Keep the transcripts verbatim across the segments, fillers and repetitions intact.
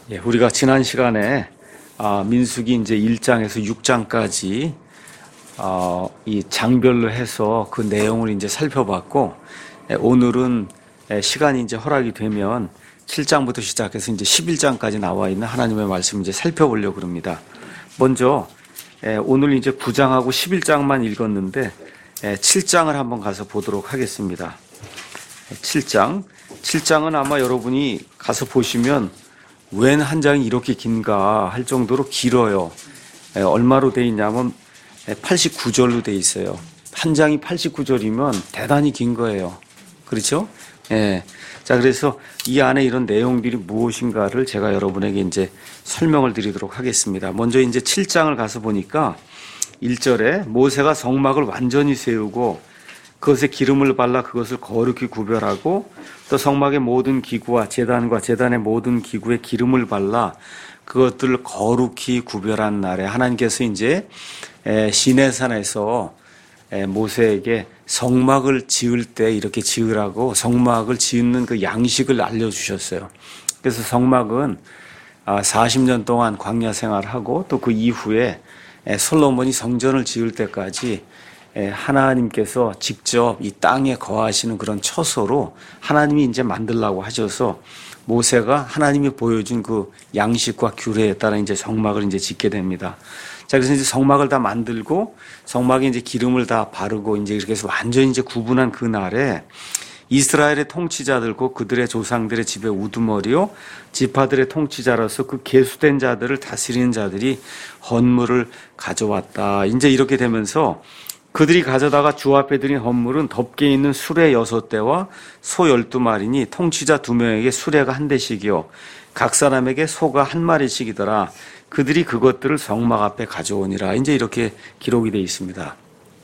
예, 우리가 지난 시간에 아, 민수기 이제 일 장에서 육 장까지 어, 이 장별로 해서 그 내용을 이제 살펴봤고, 예, 오늘은 예, 시간이 이제 허락이 되면 칠 장부터 시작해서 이제 십일 장까지 나와 있는 하나님의 말씀을 이제 살펴보려고 합니다. 먼저 예, 오늘 이제 구 장하고 십일 장만 읽었는데 예, 칠 장을 한번 가서 보도록 하겠습니다. 칠 장. 칠 장은 아마 여러분이 가서 보시면 웬 한 장이 이렇게 긴가 할 정도로 길어요. 예, 얼마로 돼 있냐면 팔십구 절로 돼 있어요. 한 장이 팔십구 절이면 대단히 긴 거예요. 그렇죠? 예. 자, 그래서 이 안에 이런 내용들이 무엇인가를 제가 여러분에게 이제 설명을 드리도록 하겠습니다. 먼저 이제 칠 장을 가서 보니까 일 절에 모세가 성막을 완전히 세우고 그것에 기름을 발라 그것을 거룩히 구별하고 또 성막의 모든 기구와 제단과 제단의 모든 기구에 기름을 발라 그것들을 거룩히 구별한 날에 하나님께서 이제 시내산에서 모세에게 성막을 지을 때 이렇게 지으라고 성막을 짓는 그 양식을 알려주셨어요. 그래서 성막은 사십 년 동안 광야 생활하고 또 그 이후에 솔로몬이 성전을 지을 때까지 하나님께서 직접 이 땅에 거하시는 그런 처소로 하나님이 이제 만들라고 하셔서 모세가 하나님이 보여준 그 양식과 규례에 따라 이제 성막을 이제 짓게 됩니다. 자, 그래서 이제 성막을 다 만들고 성막에 이제 기름을 다 바르고 이제 이렇게 해서 완전히 이제 구분한 그 날에 이스라엘의 통치자들과 그들의 조상들의 집에 우두머리요 지파들의 통치자로서 그 계수된 자들을 다스리는 자들이 헌물을 가져왔다. 이제 이렇게 되면서 그들이 가져다가 주 앞에 드린 헌물은 덮개 있는 수레 여섯 대와 소 열두 마리니 통치자 두 명에게 수레가 한 대씩이요 각 사람에게 소가 한 마리씩이더라. 그들이 그것들을 성막 앞에 가져오니라. 이제 이렇게 기록이 되어 있습니다.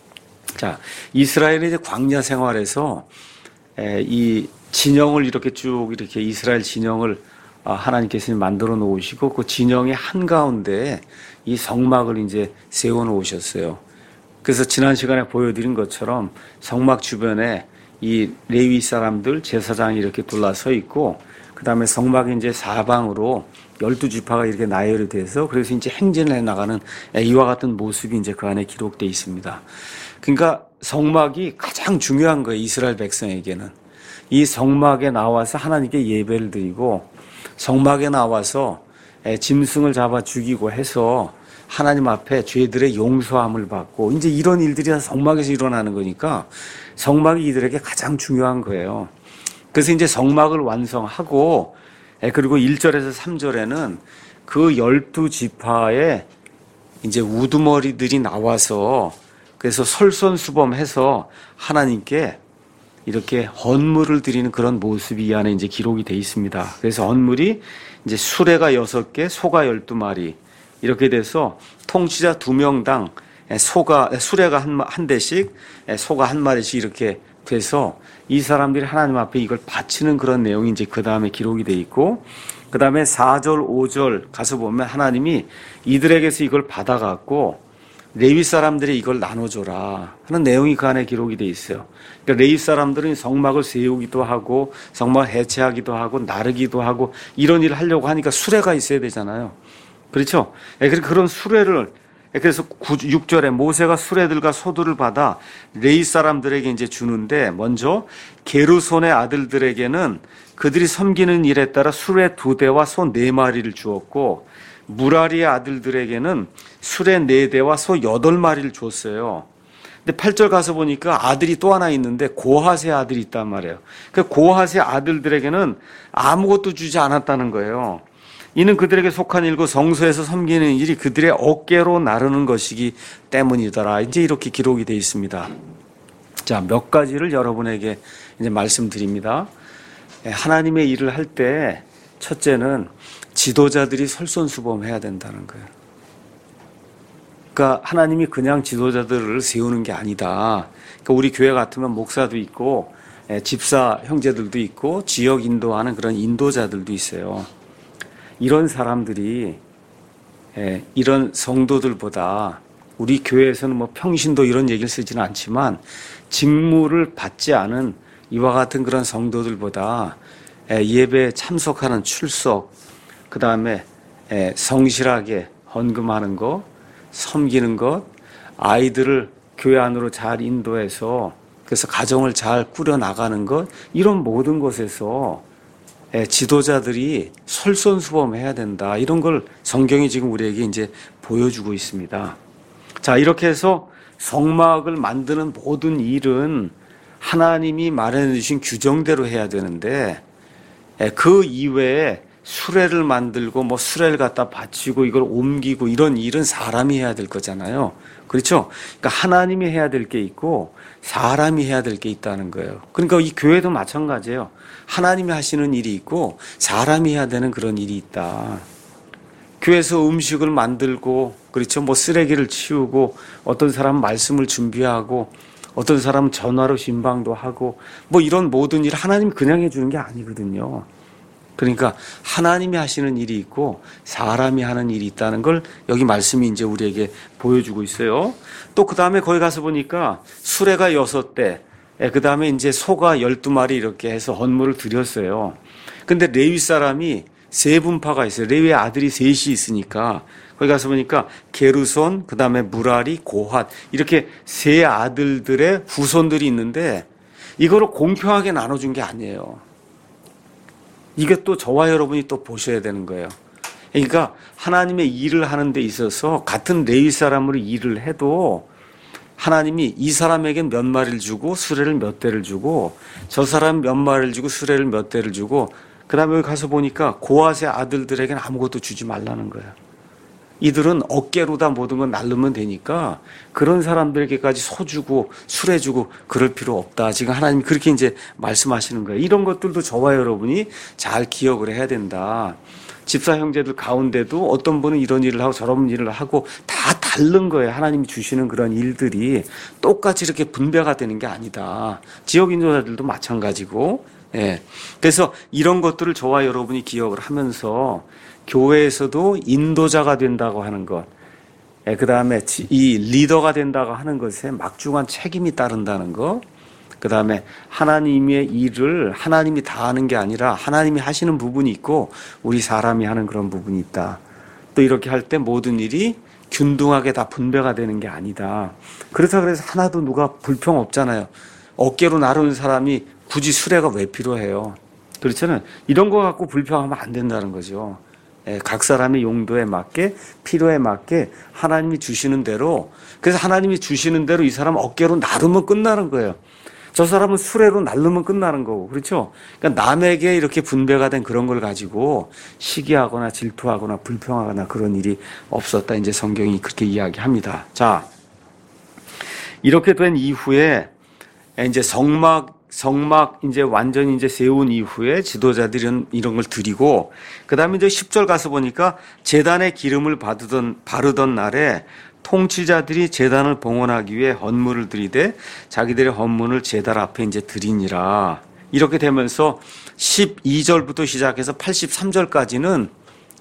자, 이스라엘의 이제 광야 생활에서 이 진영을 이렇게 쭉 이렇게 이스라엘 진영을 하나님께서 만들어 놓으시고 그 진영의 한가운데 이 성막을 이제 세워 놓으셨어요. 그래서 지난 시간에 보여드린 것처럼 성막 주변에 이 레위 사람들 제사장이 이렇게 둘러서 있고 그 다음에 성막이 이제 사방으로 열두 지파가 이렇게 나열이 돼서 그래서 이제 행진을 해 나가는 이와 같은 모습이 이제 그 안에 기록되어 있습니다. 그러니까 성막이 가장 중요한 거예요. 이스라엘 백성에게는. 이 성막에 나와서 하나님께 예배를 드리고 성막에 나와서 짐승을 잡아 죽이고 해서 하나님 앞에 죄들의 용서함을 받고 이제 이런 일들이 다 성막에서 일어나는 거니까 성막이 이들에게 가장 중요한 거예요. 그래서 이제 성막을 완성하고 그리고 일 절에서 삼 절에는 그 열두 지파의 이제 우두머리들이 나와서 그래서 솔선수범해서 하나님께 이렇게 헌물을 드리는 그런 모습이 이 안에 이제 기록이 되어 있습니다. 그래서 헌물이 이제 수레가 여섯 개, 소가 열두 마리 이렇게 돼서 통치자 두 명당 소가 수레가 한, 한 대씩 소가 한 마리씩 이렇게 돼서 이 사람들이 하나님 앞에 이걸 바치는 그런 내용이 이제 그 다음에 기록이 돼 있고 그 다음에 사 절, 오 절 가서 보면 하나님이 이들에게서 이걸 받아갖고 레위 사람들이 이걸 나눠줘라 하는 내용이 그 안에 기록이 돼 있어요. 그러니까 레위 사람들은 성막을 세우기도 하고 성막을 해체하기도 하고 나르기도 하고 이런 일을 하려고 하니까 수레가 있어야 되잖아요. 그렇죠? 그런 수레를 그래서 육 절에 모세가 수레들과 소들을 받아 레위 사람들에게 이제 주는데 먼저 게르손의 아들들에게는 그들이 섬기는 일에 따라 수레 두 대와 소 네 마리를 주었고 무라리의 아들들에게는 수레 네 대와 소 여덟 마리를 줬어요. 근데 팔 절 가서 보니까 아들이 또 하나 있는데 고핫의 아들이 있단 말이에요. 그 고핫의 아들들에게는 아무것도 주지 않았다는 거예요. 이는 그들에게 속한 일고 성소에서 섬기는 일이 그들의 어깨로 나르는 것이기 때문이더라. 이제 이렇게 기록이 되어 있습니다. 자, 몇 가지를 여러분에게 이제 말씀드립니다. 하나님의 일을 할 때 첫째는 지도자들이 솔선수범해야 된다는 거예요. 그러니까 하나님이 그냥 지도자들을 세우는 게 아니다. 그러니까 우리 교회 같으면 목사도 있고 집사 형제들도 있고 지역 인도하는 그런 인도자들도 있어요. 이런 사람들이 이런 성도들보다 우리 교회에서는 뭐 평신도 이런 얘기를 쓰지는 않지만 직무를 받지 않은 이와 같은 그런 성도들보다 예배에 참석하는 출석 그 다음에 성실하게 헌금하는 것, 섬기는 것, 아이들을 교회 안으로 잘 인도해서 그래서 가정을 잘 꾸려 나가는 것, 이런 모든 것에서 지도자들이 솔선수범해야 된다. 이런 걸 성경이 지금 우리에게 이제 보여주고 있습니다. 자, 이렇게 해서 성막을 만드는 모든 일은 하나님이 마련해 주신 규정대로 해야 되는데 그 이외에 수레를 만들고 뭐 수레를 갖다 받치고 이걸 옮기고 이런 일은 사람이 해야 될 거잖아요. 그렇죠? 그러니까 하나님이 해야 될 게 있고 사람이 해야 될 게 있다는 거예요. 그러니까 이 교회도 마찬가지예요. 하나님이 하시는 일이 있고 사람이 해야 되는 그런 일이 있다. 교회에서 음식을 만들고 그렇죠? 뭐 쓰레기를 치우고 어떤 사람은 말씀을 준비하고 어떤 사람은 전화로 신방도 하고 뭐 이런 모든 일 하나님이 그냥 해주는 게 아니거든요. 그러니까 하나님이 하시는 일이 있고 사람이 하는 일이 있다는 걸 여기 말씀이 이제 우리에게 보여주고 있어요. 또 그 다음에 거기 가서 보니까 수레가 여섯 대, 그 다음에 이제 소가 열두 마리 이렇게 해서 헌물을 드렸어요. 근데 레위 사람이 세 분파가 있어요. 레위의 아들이 셋이 있으니까 거기 가서 보니까 게르손, 그 다음에 무라리, 고핫 이렇게 세 아들들의 후손들이 있는데 이거를 공평하게 나눠준 게 아니에요. 이게 또 저와 여러분이 또 보셔야 되는 거예요. 그러니까 하나님의 일을 하는 데 있어서 같은 레위 사람으로 일을 해도 하나님이 이 사람에겐 몇 마리를 주고 수레를 몇 대를 주고 저 사람 몇 마리를 주고 수레를 몇 대를 주고 그 다음에 여기 가서 보니까 고핫의 아들들에게는 아무것도 주지 말라는 거예요. 이들은 어깨로다 모든 건 날르면 되니까 그런 사람들에게까지 소 주고 수레 주고 그럴 필요 없다. 지금 하나님이 그렇게 이제 말씀하시는 거예요. 이런 것들도 저와 여러분이 잘 기억을 해야 된다. 집사 형제들 가운데도 어떤 분은 이런 일을 하고 저런 일을 하고 다 다른 거예요. 하나님이 주시는 그런 일들이 똑같이 이렇게 분배가 되는 게 아니다. 지역 인도자들도 마찬가지고. 예. 그래서 이런 것들을 저와 여러분이 기억을 하면서 교회에서도 인도자가 된다고 하는 것, 그 다음에 이 리더가 된다고 하는 것에 막중한 책임이 따른다는 것, 그 다음에 하나님의 일을 하나님이 다 하는 게 아니라 하나님이 하시는 부분이 있고 우리 사람이 하는 그런 부분이 있다. 또 이렇게 할 때 모든 일이 균등하게 다 분배가 되는 게 아니다. 그래서 그래서 하나도 누가 불평 없잖아요. 어깨로 나르는 사람이 굳이 수레가 왜 필요해요? 그렇잖아요. 이런 거 갖고 불평하면 안 된다는 거죠. 각 사람의 용도에 맞게 필요에 맞게 하나님이 주시는 대로, 그래서 하나님이 주시는 대로 이 사람 어깨로 나르면 끝나는 거예요. 저 사람은 수레로 나르면 끝나는 거고. 그렇죠? 그러니까 남에게 이렇게 분배가 된 그런 걸 가지고 시기하거나 질투하거나 불평하거나 그런 일이 없었다. 이제 성경이 그렇게 이야기합니다. 자, 이렇게 된 이후에 이제 성막 성막 이제 완전히 이제 세운 이후에 지도자들은 이런 걸 드리고, 그 다음에 이제 십 절 가서 보니까 제단에 기름을 바르던, 바르던 날에 통치자들이 제단을 봉헌하기 위해 헌물을 드리되 자기들의 헌물을 제단 앞에 이제 드리니라. 이렇게 되면서 십이 절부터 시작해서 팔십삼 절까지는,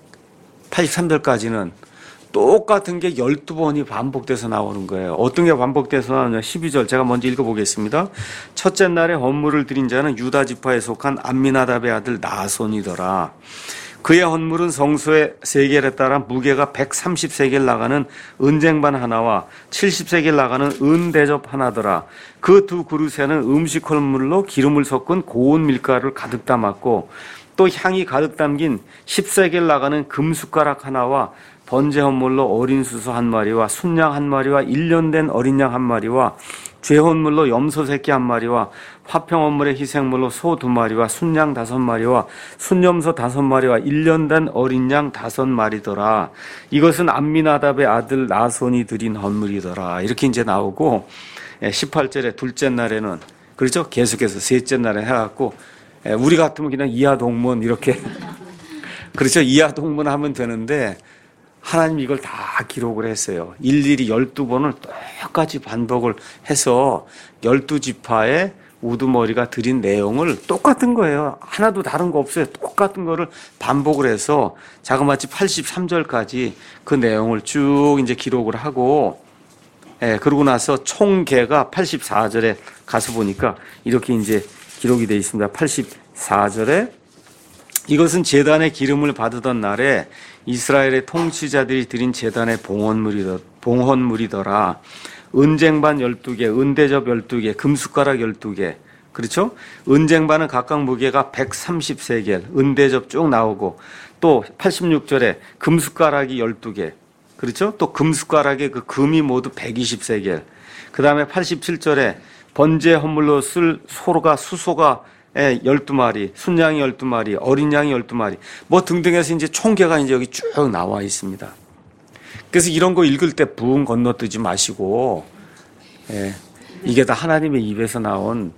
팔십삼 절까지는 똑같은 게 열두 번이 반복돼서 나오는 거예요. 어떤 게 반복돼서 나오냐. 십이 절 제가 먼저 읽어보겠습니다. 첫째 날에 헌물을 드린 자는 유다 지파에 속한 암미나답의 아들 나손이더라. 그의 헌물은 성소의 세겔에 따라 무게가 백삼십 세겔 나가는 은쟁반 하나와 칠십 세겔 나가는 은대접 하나더라. 그 두 그릇에는 음식 헌물로 기름을 섞은 고운 밀가루를 가득 담았고 또 향이 가득 담긴 십 세겔 나가는 금숟가락 하나와 번제 헌물로 어린 수소 한 마리와 순양 한 마리와 일 년 된 어린 양 한 마리와 죄 헌물로 염소 새끼 한 마리와 화평 헌물의 희생물로 소 두 마리와 순양 다섯 마리와 순염소 다섯 마리와 일 년 된 어린 양 다섯 마리더라. 이것은 암미나답의 아들 나손이 드린 헌물이더라. 이렇게 이제 나오고 십팔 절에 둘째 날에는 그렇죠? 계속해서 셋째 날에 해갖고 우리 같으면 그냥 이하 동문 이렇게 그렇죠? 이하 동문 하면 되는데 하나님 이걸 다 기록을 했어요. 일일이 열두 번을 똑같이 반복을 해서 열두 지파의 우두머리가 드린 내용을 똑같은 거예요. 하나도 다른 거 없어요. 똑같은 거를 반복을 해서 자그마치 팔십삼 절까지 그 내용을 쭉 이제 기록을 하고, 예, 그러고 나서 총계가 팔십사 절에 가서 보니까 이렇게 이제 기록이 되어 있습니다. 팔십사 절에 이것은 제단의 기름을 받으던 날에 이스라엘의 통치자들이 드린 제단의 봉헌물이더, 봉헌물이더라. 은쟁반 열두 개, 은대접 열두 개, 금숟가락 열두 개. 그렇죠? 은쟁반은 각각 무게가 백삼십 세겔, 은대접 쭉 나오고, 또 팔십육 절에 금숟가락이 열두 개. 그렇죠? 또 금숟가락에 그 금이 모두 백이십 세겔. 그 다음에 팔십칠 절에 번제 헌물로 쓸 소가, 수소가 열두 마리, 순양이 열두 마리, 어린 양이 열두 마리, 뭐 등등해서 이제 총계가 이제 여기 쭉 나와 있습니다. 그래서 이런 거 읽을 때 붕 건너뜨지 마시고, 예, 이게 다 하나님의 입에서 나온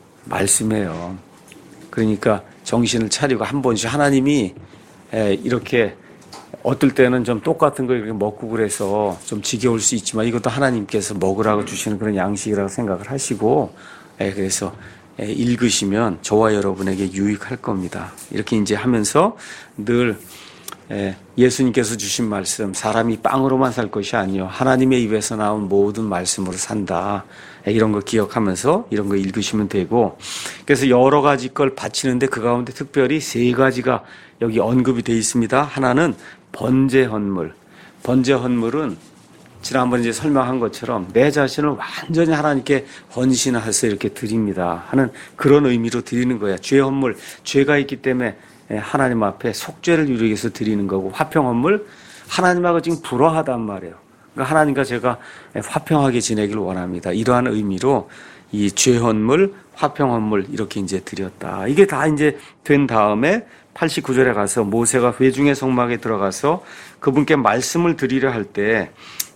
말씀이에요. 그러니까 정신을 차리고 한 번씩 하나님이 예, 이렇게 어떨 때는 좀 똑같은 걸 이렇게 먹고 그래서 좀 지겨울 수 있지만 이것도 하나님께서 먹으라고 주시는 그런 양식이라고 생각을 하시고, 예, 그래서 예, 읽으시면 저와 여러분에게 유익할 겁니다. 이렇게 이제 하면서 늘 예, 예수님께서 주신 말씀, 사람이 빵으로만 살 것이 아니요 하나님의 입에서 나온 모든 말씀으로 산다. 예, 이런 거 기억하면서 이런 거 읽으시면 되고, 그래서 여러 가지 걸 바치는데 그 가운데 특별히 세 가지가 여기 언급이 되어 있습니다. 하나는 번제 헌물. 번제 헌물은 지난번에 이제 설명한 것처럼 내 자신을 완전히 하나님께 헌신해서 이렇게 드립니다 하는 그런 의미로 드리는 거예요. 죄 헌물, 죄가 있기 때문에 하나님 앞에 속죄를 이루기 위해서 드리는 거고, 화평 헌물, 하나님하고 지금 불화하단 말이에요. 그러니까 하나님과 제가 화평하게 지내기를 원합니다. 이러한 의미로 이 죄 헌물, 화평 헌물 이렇게 이제 드렸다. 이게 다 이제 된 다음에 팔십구 절에 가서 모세가 회중의 성막에 들어가서 그분께 말씀을 드리려 할 때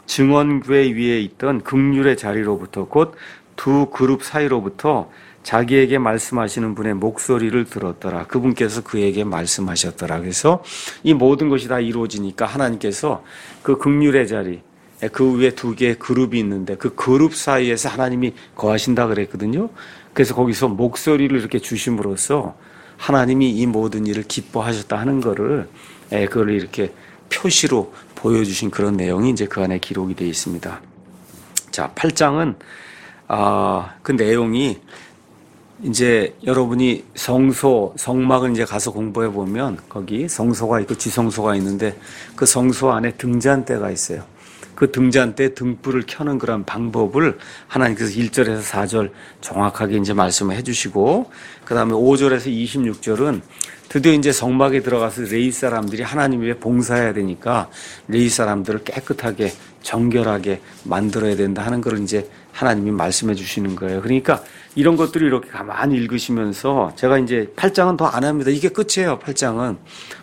증언궤 위에 있던 극률의 자리로부터, 곧 두 그룹 사이로부터 자기에게 말씀하시는 분의 목소리를 들었더라. 그분께서 그에게 말씀하셨더라. 그래서 이 모든 것이 다 이루어지니까 하나님께서 그 극률의 자리, 그 위에 두 개의 그룹이 있는데 그 그룹 사이에서 하나님이 거하신다 그랬거든요. 그래서 거기서 목소리를 이렇게 주심으로써 하나님이 이 모든 일을 기뻐하셨다 하는 거를, 그걸 이렇게 표시로 보여주신 그런 내용이 이제 그 안에 기록이 되어 있습니다. 자, 팔 장은, 아, 그 내용이 이제 여러분이 성소, 성막을 이제 가서 공부해 보면 거기 성소가 있고 지성소가 있는데 그 성소 안에 등잔대가 있어요. 그 등잔대 등불을 켜는 그런 방법을 하나님께서 일 절에서 사 절 정확하게 이제 말씀을 해주시고, 그 다음에 오 절에서 이십육 절은 드디어 이제 성막에 들어가서 레위 사람들이 하나님 위해 봉사해야 되니까 레위 사람들을 깨끗하게 정결하게 만들어야 된다 하는 걸 이제 하나님이 말씀해 주시는 거예요. 그러니까 이런 것들을 이렇게 가만히 읽으시면서, 제가 이제 팔 장은 더 안 합니다. 이게 끝이에요. 팔 장은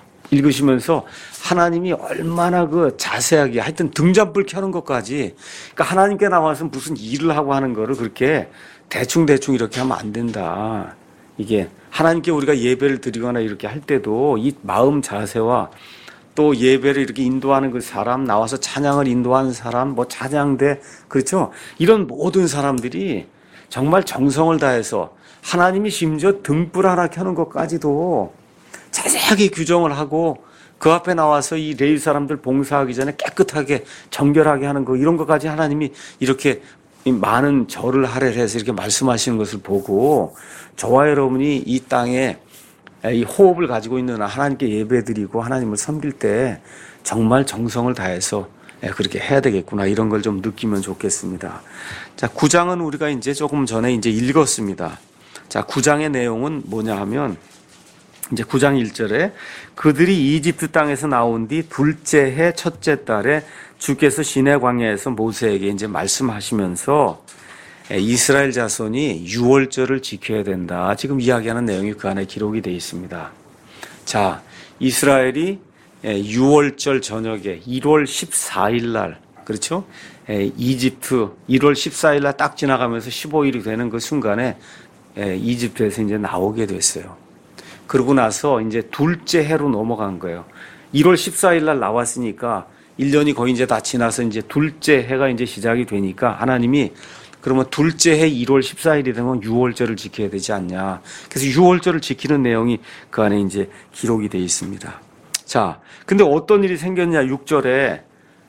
읽으시면서 하나님이 얼마나 그 자세하게, 하여튼 등잔불 켜는 것까지, 그러니까 하나님께 나와서 무슨 일을 하고 하는 거를 그렇게 대충대충 이렇게 하면 안 된다. 이게 하나님께 우리가 예배를 드리거나 이렇게 할 때도 이 마음 자세와 또 예배를 이렇게 인도하는 그 사람, 나와서 찬양을 인도하는 사람, 뭐 찬양대, 그렇죠? 이런 모든 사람들이 정말 정성을 다해서 하나님이 심지어 등불 하나 켜는 것까지도 자세하게 규정을 하고 그 앞에 나와서 이 레위 사람들 봉사하기 전에 깨끗하게 정결하게 하는 거, 이런 것까지 하나님이 이렇게 많은 절을 할애해서 이렇게 말씀하시는 것을 보고, 저와 여러분이 이 땅에 이 호흡을 가지고 있는 하나님께 예배드리고 하나님을 섬길 때 정말 정성을 다해서 그렇게 해야 되겠구나, 이런 걸 좀 느끼면 좋겠습니다. 자, 구 장은 우리가 이제 조금 전에 이제 읽었습니다. 자, 구 장의 내용은 뭐냐 하면, 이제 구 장 일 절에 그들이 이집트 땅에서 나온 뒤 둘째 해 첫째 달에 주께서 시내 광야에서 모세에게 이제 말씀하시면서 이스라엘 자손이 유월절을 지켜야 된다, 지금 이야기하는 내용이 그 안에 기록이 되어 있습니다. 자, 이스라엘이 유월절 저녁에 일월 십사일 날, 그렇죠? 이집트 일월 십사일 날 딱 지나가면서 십오일이 되는 그 순간에 이집트에서 이제 나오게 됐어요. 그러고 나서 이제 둘째 해로 넘어간 거예요. 일월 십사일 날 나왔으니까 일 년이 거의 이제 다 지나서 이제 둘째 해가 이제 시작이 되니까 하나님이, 그러면 둘째 해 일월 십사일이 되면 유월절을 지켜야 되지 않냐. 그래서 유월절을 지키는 내용이 그 안에 이제 기록이 되어 있습니다. 자, 근데 어떤 일이 생겼냐, 육 절에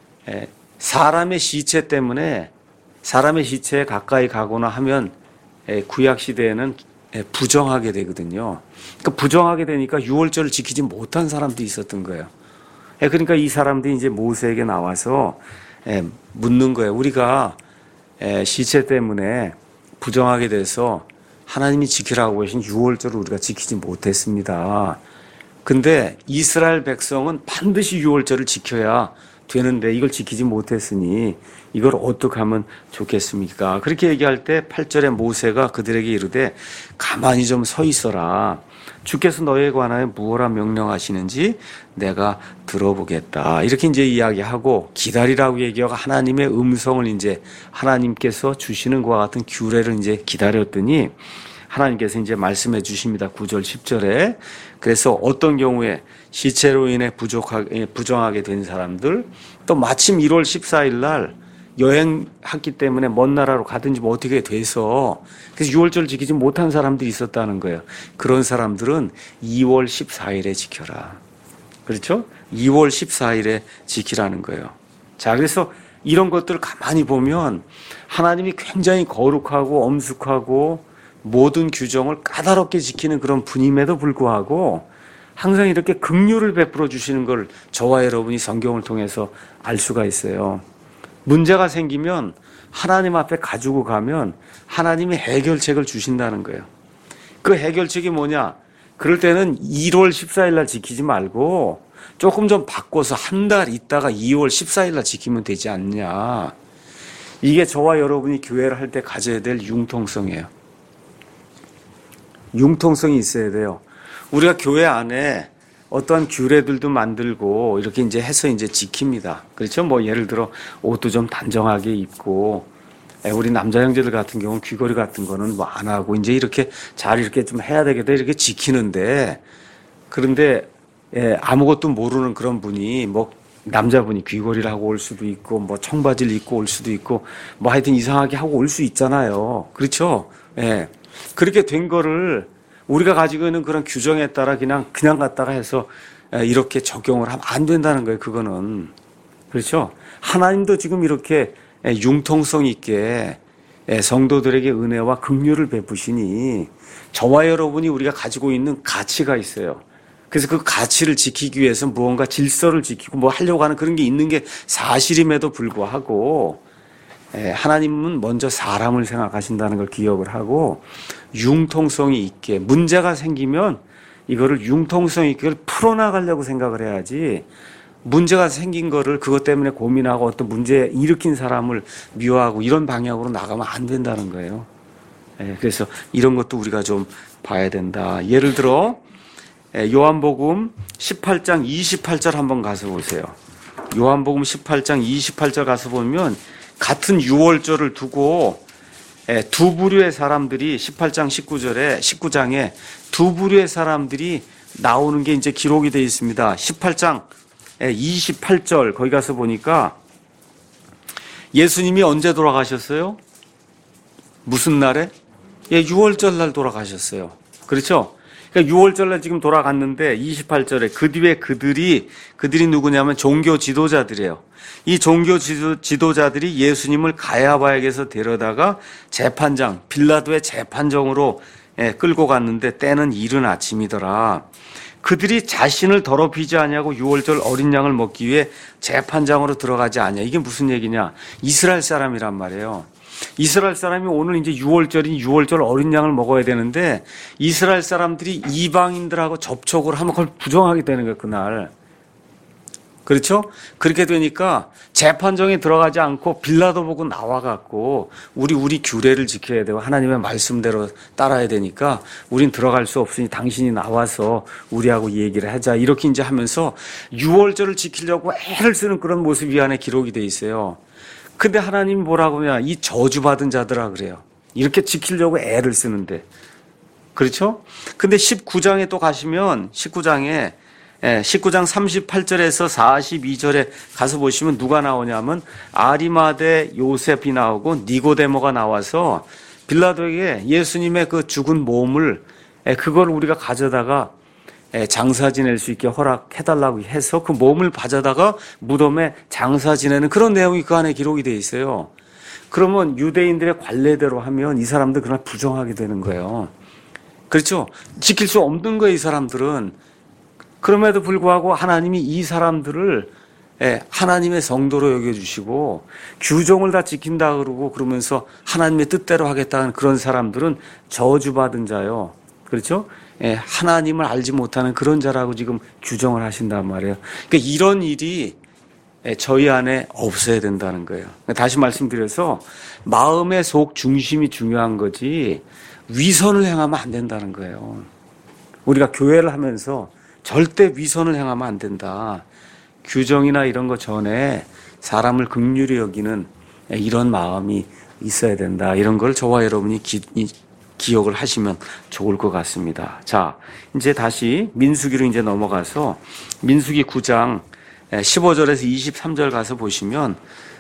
사람의 시체 때문에, 사람의 시체에 가까이 가거나 하면 구약 시대에는 부정하게 되거든요. 그러니까 부정하게 되니까 유월절을 지키지 못한 사람도 있었던 거예요. 그러니까 이 사람들이 이제 모세에게 나와서 묻는 거예요. 우리가 시체 때문에 부정하게 돼서 하나님이 지키라고 하신 유월절을 우리가 지키지 못했습니다. 근데 이스라엘 백성은 반드시 유월절을 지켜야 되는데 이걸 지키지 못했으니 이걸 어떻게 하면 좋겠습니까? 그렇게 얘기할 때 팔 절에 모세가 그들에게 이르되 가만히 좀 서 있어라. 주께서 너희에 관하여 무엇라 명령하시는지 내가 들어보겠다. 이렇게 이제 이야기하고 기다리라고 얘기하고 하나님의 음성을 이제 하나님께서 주시는 것과 같은 규례를 이제 기다렸더니 하나님께서 이제 말씀해 주십니다. 구 절 십 절에. 그래서 어떤 경우에 시체로 인해 부족하게, 부정하게 된 사람들, 또 마침 일월 십사일 날 여행했기 때문에 먼 나라로 가든지 뭐 어떻게 돼서 그래서 유월절 지키지 못한 사람들이 있었다는 거예요. 그런 사람들은 이월 십사일에 지켜라. 그렇죠? 이월 십사일에 지키라는 거예요. 자, 그래서 이런 것들을 가만히 보면 하나님이 굉장히 거룩하고 엄숙하고 모든 규정을 까다롭게 지키는 그런 분임에도 불구하고 항상 이렇게 긍휼을 베풀어 주시는 걸 저와 여러분이 성경을 통해서 알 수가 있어요. 문제가 생기면 하나님 앞에 가지고 가면 하나님이 해결책을 주신다는 거예요. 그 해결책이 뭐냐? 그럴 때는 일월 십사일 날 지키지 말고 조금 좀 바꿔서 한 달 있다가 이월 십사일 날 지키면 되지 않냐. 이게 저와 여러분이 교회를 할 때 가져야 될 융통성이에요. 융통성이 있어야 돼요. 우리가 교회 안에 어떠한 규례들도 만들고 이렇게 이제 해서 이제 지킵니다. 그렇죠? 뭐 예를 들어 옷도 좀 단정하게 입고, 우리 남자 형제들 같은 경우는 귀걸이 같은 거는 뭐 안 하고 이제 이렇게 잘 이렇게 좀 해야 되겠다 이렇게 지키는데, 그런데 예, 아무것도 모르는 그런 분이 뭐 남자분이 귀걸이를 하고 올 수도 있고 뭐 청바지를 입고 올 수도 있고 뭐 하여튼 이상하게 하고 올 수 있잖아요. 그렇죠? 예. 그렇게 된 거를 우리가 가지고 있는 그런 규정에 따라 그냥 그냥 갖다가 해서 이렇게 적용을 하면 안 된다는 거예요. 그거는. 그렇죠? 하나님도 지금 이렇게 융통성 있게 성도들에게 은혜와 긍휼을 베푸시니 저와 여러분이 우리가 가지고 있는 가치가 있어요. 그래서 그 가치를 지키기 위해서 무언가 질서를 지키고 뭐 하려고 하는 그런 게 있는 게 사실임에도 불구하고 하나님은 먼저 사람을 생각하신다는 걸 기억을 하고 융통성이 있게, 문제가 생기면 이거를 융통성 있게 풀어나가려고 생각을 해야지, 문제가 생긴 거를 그것 때문에 고민하고 어떤 문제 일으킨 사람을 미워하고 이런 방향으로 나가면 안 된다는 거예요. 그래서 이런 것도 우리가 좀 봐야 된다. 예를 들어 요한복음 십팔 장 이십팔 절 한번 가서 보세요. 요한복음 십팔 장 이십팔 절 가서 보면 같은 유월절을 두고 두 부류의 사람들이 십팔 장 십구 절에 십구 장에 두 부류의 사람들이 나오는 게 이제 기록이 되어 있습니다. 십팔 장 이십팔 절 거기 가서 보니까 예수님이 언제 돌아가셨어요? 무슨 날에? 예, 유월절 날 돌아가셨어요. 그렇죠? 그러니까 유월절 날 지금 돌아갔는데 이십팔 절에 그 뒤에 그들이 그들이 누구냐면 종교 지도자들이에요. 이 종교 지도, 지도자들이 예수님을 가야바에게서 데려다가 재판장 빌라도의 재판정으로 예, 끌고 갔는데 때는 이른 아침이더라. 그들이 자신을 더럽히지 아니하고 유월절 어린 양을 먹기 위해 재판장으로 들어가지 않냐. 이게 무슨 얘기냐? 이스라엘 사람이란 말이에요. 이스라엘 사람이 오늘 이제 유월절인 유월절 어린 양을 먹어야 되는데 이스라엘 사람들이 이방인들하고 접촉을 하면 그걸 부정하게 되는 거예요, 그날. 그렇죠? 그렇게 되니까 재판정에 들어가지 않고 빌라도 보고 나와갖고 우리 우리 규례를 지켜야 되고 하나님의 말씀대로 따라야 되니까 우린 들어갈 수 없으니 당신이 나와서 우리하고 얘기를 하자. 이렇게 이제 하면서 유월절을 지키려고 애를 쓰는 그런 모습이 안에 기록이 돼 있어요. 근데 하나님이 뭐라고 하냐? 이 저주받은 자들아 그래요. 이렇게 지키려고 애를 쓰는데. 그렇죠? 근데 십구 장에 또 가시면 십구 장에 십구 장 삼십팔 절에서 사십이 절에 가서 보시면 누가 나오냐면 아리마대 요셉이 나오고 니고데모가 나와서 빌라도에게 예수님의 그 죽은 몸을 그걸 우리가 가져다가 장사 지낼 수 있게 허락해달라고 해서 그 몸을 가져다가 무덤에 장사 지내는 그런 내용이 그 안에 기록이 되어 있어요. 그러면 유대인들의 관례대로 하면 이 사람들 그날 부정하게 되는 거예요. 그렇죠? 지킬 수 없는 거예요, 이 사람들은. 그럼에도 불구하고 하나님이 이 사람들을 예, 하나님의 성도로 여겨주시고 규정을 다 지킨다 그러고 그러면서 하나님의 뜻대로 하겠다는 그런 사람들은 저주받은 자요. 그렇죠? 예, 하나님을 알지 못하는 그런 자라고 지금 규정을 하신단 말이에요. 그러니까 이런 일이 저희 안에 없어야 된다는 거예요. 다시 말씀드려서 마음의 속 중심이 중요한 거지 위선을 행하면 안 된다는 거예요. 우리가 교회를 하면서 절대 위선을 행하면 안 된다. 규정이나 이런 거 전에 사람을 긍휼히 여기는 이런 마음이 있어야 된다. 이런 걸 저와 여러분이 기, 기억을 하시면 좋을 것 같습니다. 자, 이제 다시 민수기로 이제 넘어가서 민수기 구 장 십오 절에서 이십삼 절 가서 보시면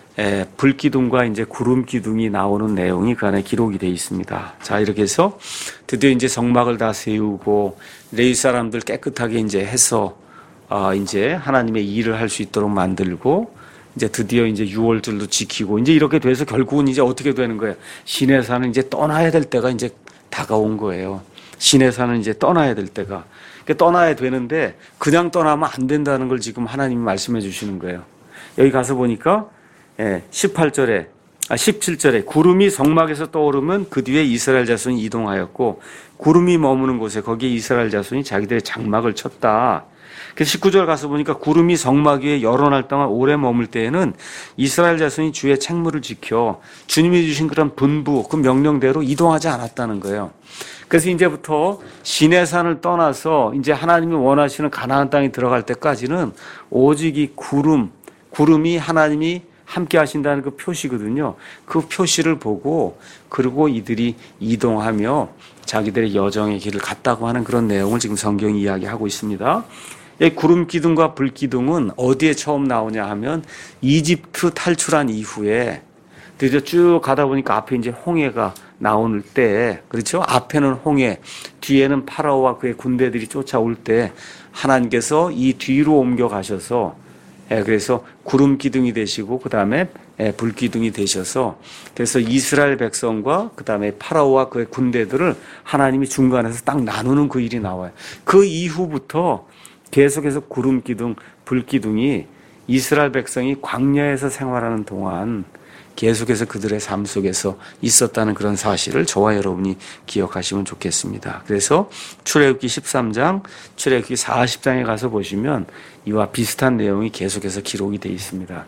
불기둥과 이제 구름 기둥이 나오는 내용이 그 안에 기록이 되어 있습니다. 자, 이렇게 해서 드디어 이제 성막을 다 세우고 레위 사람들 깨끗하게 이제 해서 어, 이제 하나님의 일을 할 수 있도록 만들고 이제 드디어 이제 유월절도 지키고 이제 이렇게 돼서 결국은 이제 어떻게 되는 거예요? 시내산은 이제 떠나야 될 때가 이제 다가온 거예요. 시내산은 이제 떠나야 될 때가. 그러니까 떠나야 되는데 그냥 떠나면 안 된다는 걸 지금 하나님이 말씀해 주시는 거예요. 여기 가서 보니까 십팔 절에 아, 십칠 절에 구름이 성막에서 떠오르면 그 뒤에 이스라엘 자손이 이동하였고 구름이 머무는 곳에 거기에 이스라엘 자손이 자기들의 장막을 쳤다. 그래서 십구 절 가서 보니까 구름이 성막 위에 여러 날 동안 오래 머물 때에는 이스라엘 자손이 주의 책무를 지켜 주님이 주신 그런 분부, 그 명령대로 이동하지 않았다는 거예요. 그래서 이제부터 시내산을 떠나서 이제 하나님이 원하시는 가나안 땅에 들어갈 때까지는 오직 이 구름, 구름이 하나님이 함께 하신다는 그 표시거든요. 그 표시를 보고 그리고 이들이 이동하며 자기들의 여정의 길을 갔다고 하는 그런 내용을 지금 성경이 이야기하고 있습니다. 이 구름 기둥과 불 기둥은 어디에 처음 나오냐 하면 이집트 탈출한 이후에 드디어 쭉 가다 보니까 앞에 이제 홍해가 나올 때, 그렇죠? 앞에는 홍해, 뒤에는 파라오와 그의 군대들이 쫓아올 때 하나님께서 이 뒤로 옮겨 가셔서 예, 그래서 구름 기둥이 되시고 그 다음에 예, 불 기둥이 되셔서 그래서 이스라엘 백성과 그 다음에 파라오와 그의 군대들을 하나님이 중간에서 딱 나누는 그 일이 나와요. 그 이후부터 계속해서 구름 기둥, 불 기둥이 이스라엘 백성이 광야에서 생활하는 동안 계속해서 그들의 삶 속에서 있었다는 그런 사실을 저와 여러분이 기억하시면 좋겠습니다. 그래서 출애굽기 십삼 장, 출애굽기 사십 장에 가서 보시면 이와 비슷한 내용이 계속해서 기록이 되어 있습니다.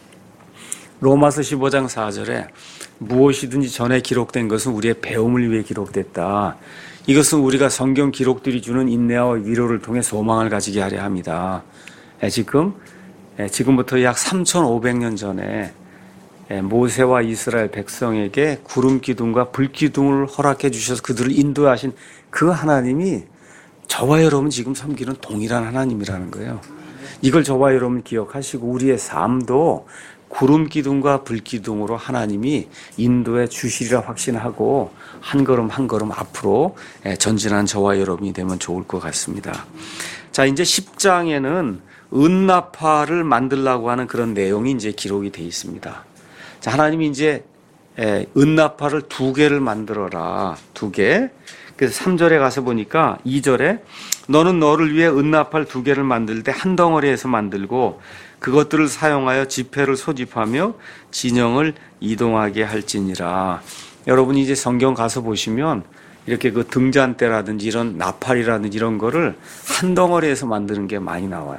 로마서 십오 장 사 절에 무엇이든지 전에 기록된 것은 우리의 배움을 위해 기록됐다. 이것은 우리가 성경 기록들이 주는 인내와 위로를 통해 소망을 가지게 하려 합니다. 지금, 지금부터 약 삼천오백 년 전에 모세와 이스라엘 백성에게 구름 기둥과 불 기둥을 허락해 주셔서 그들을 인도하신 그 하나님이 저와 여러분 지금 섬기는 동일한 하나님이라는 거예요. 이걸 저와 여러분 기억하시고 우리의 삶도 구름 기둥과 불 기둥으로 하나님이 인도해 주시리라 확신하고 한 걸음 한 걸음 앞으로 전진한 저와 여러분이 되면 좋을 것 같습니다. 자, 이제 십 장에는 은나팔을 만들라고 하는 그런 내용이 이제 기록이 되어 있습니다. 자, 하나님이 이제 은나팔을 두 개를 만들어라. 두 개. 그래서 삼 절에 가서 보니까 이 절에 너는 너를 위해 은나팔 두 개를 만들 때 한 덩어리에서 만들고 그것들을 사용하여 지폐를 소집하며 진영을 이동하게 할지니라. 여러분이 이제 성경 가서 보시면 이렇게 그 등잔대라든지 이런 나팔이라든지 이런 거를 한 덩어리에서 만드는 게 많이 나와요.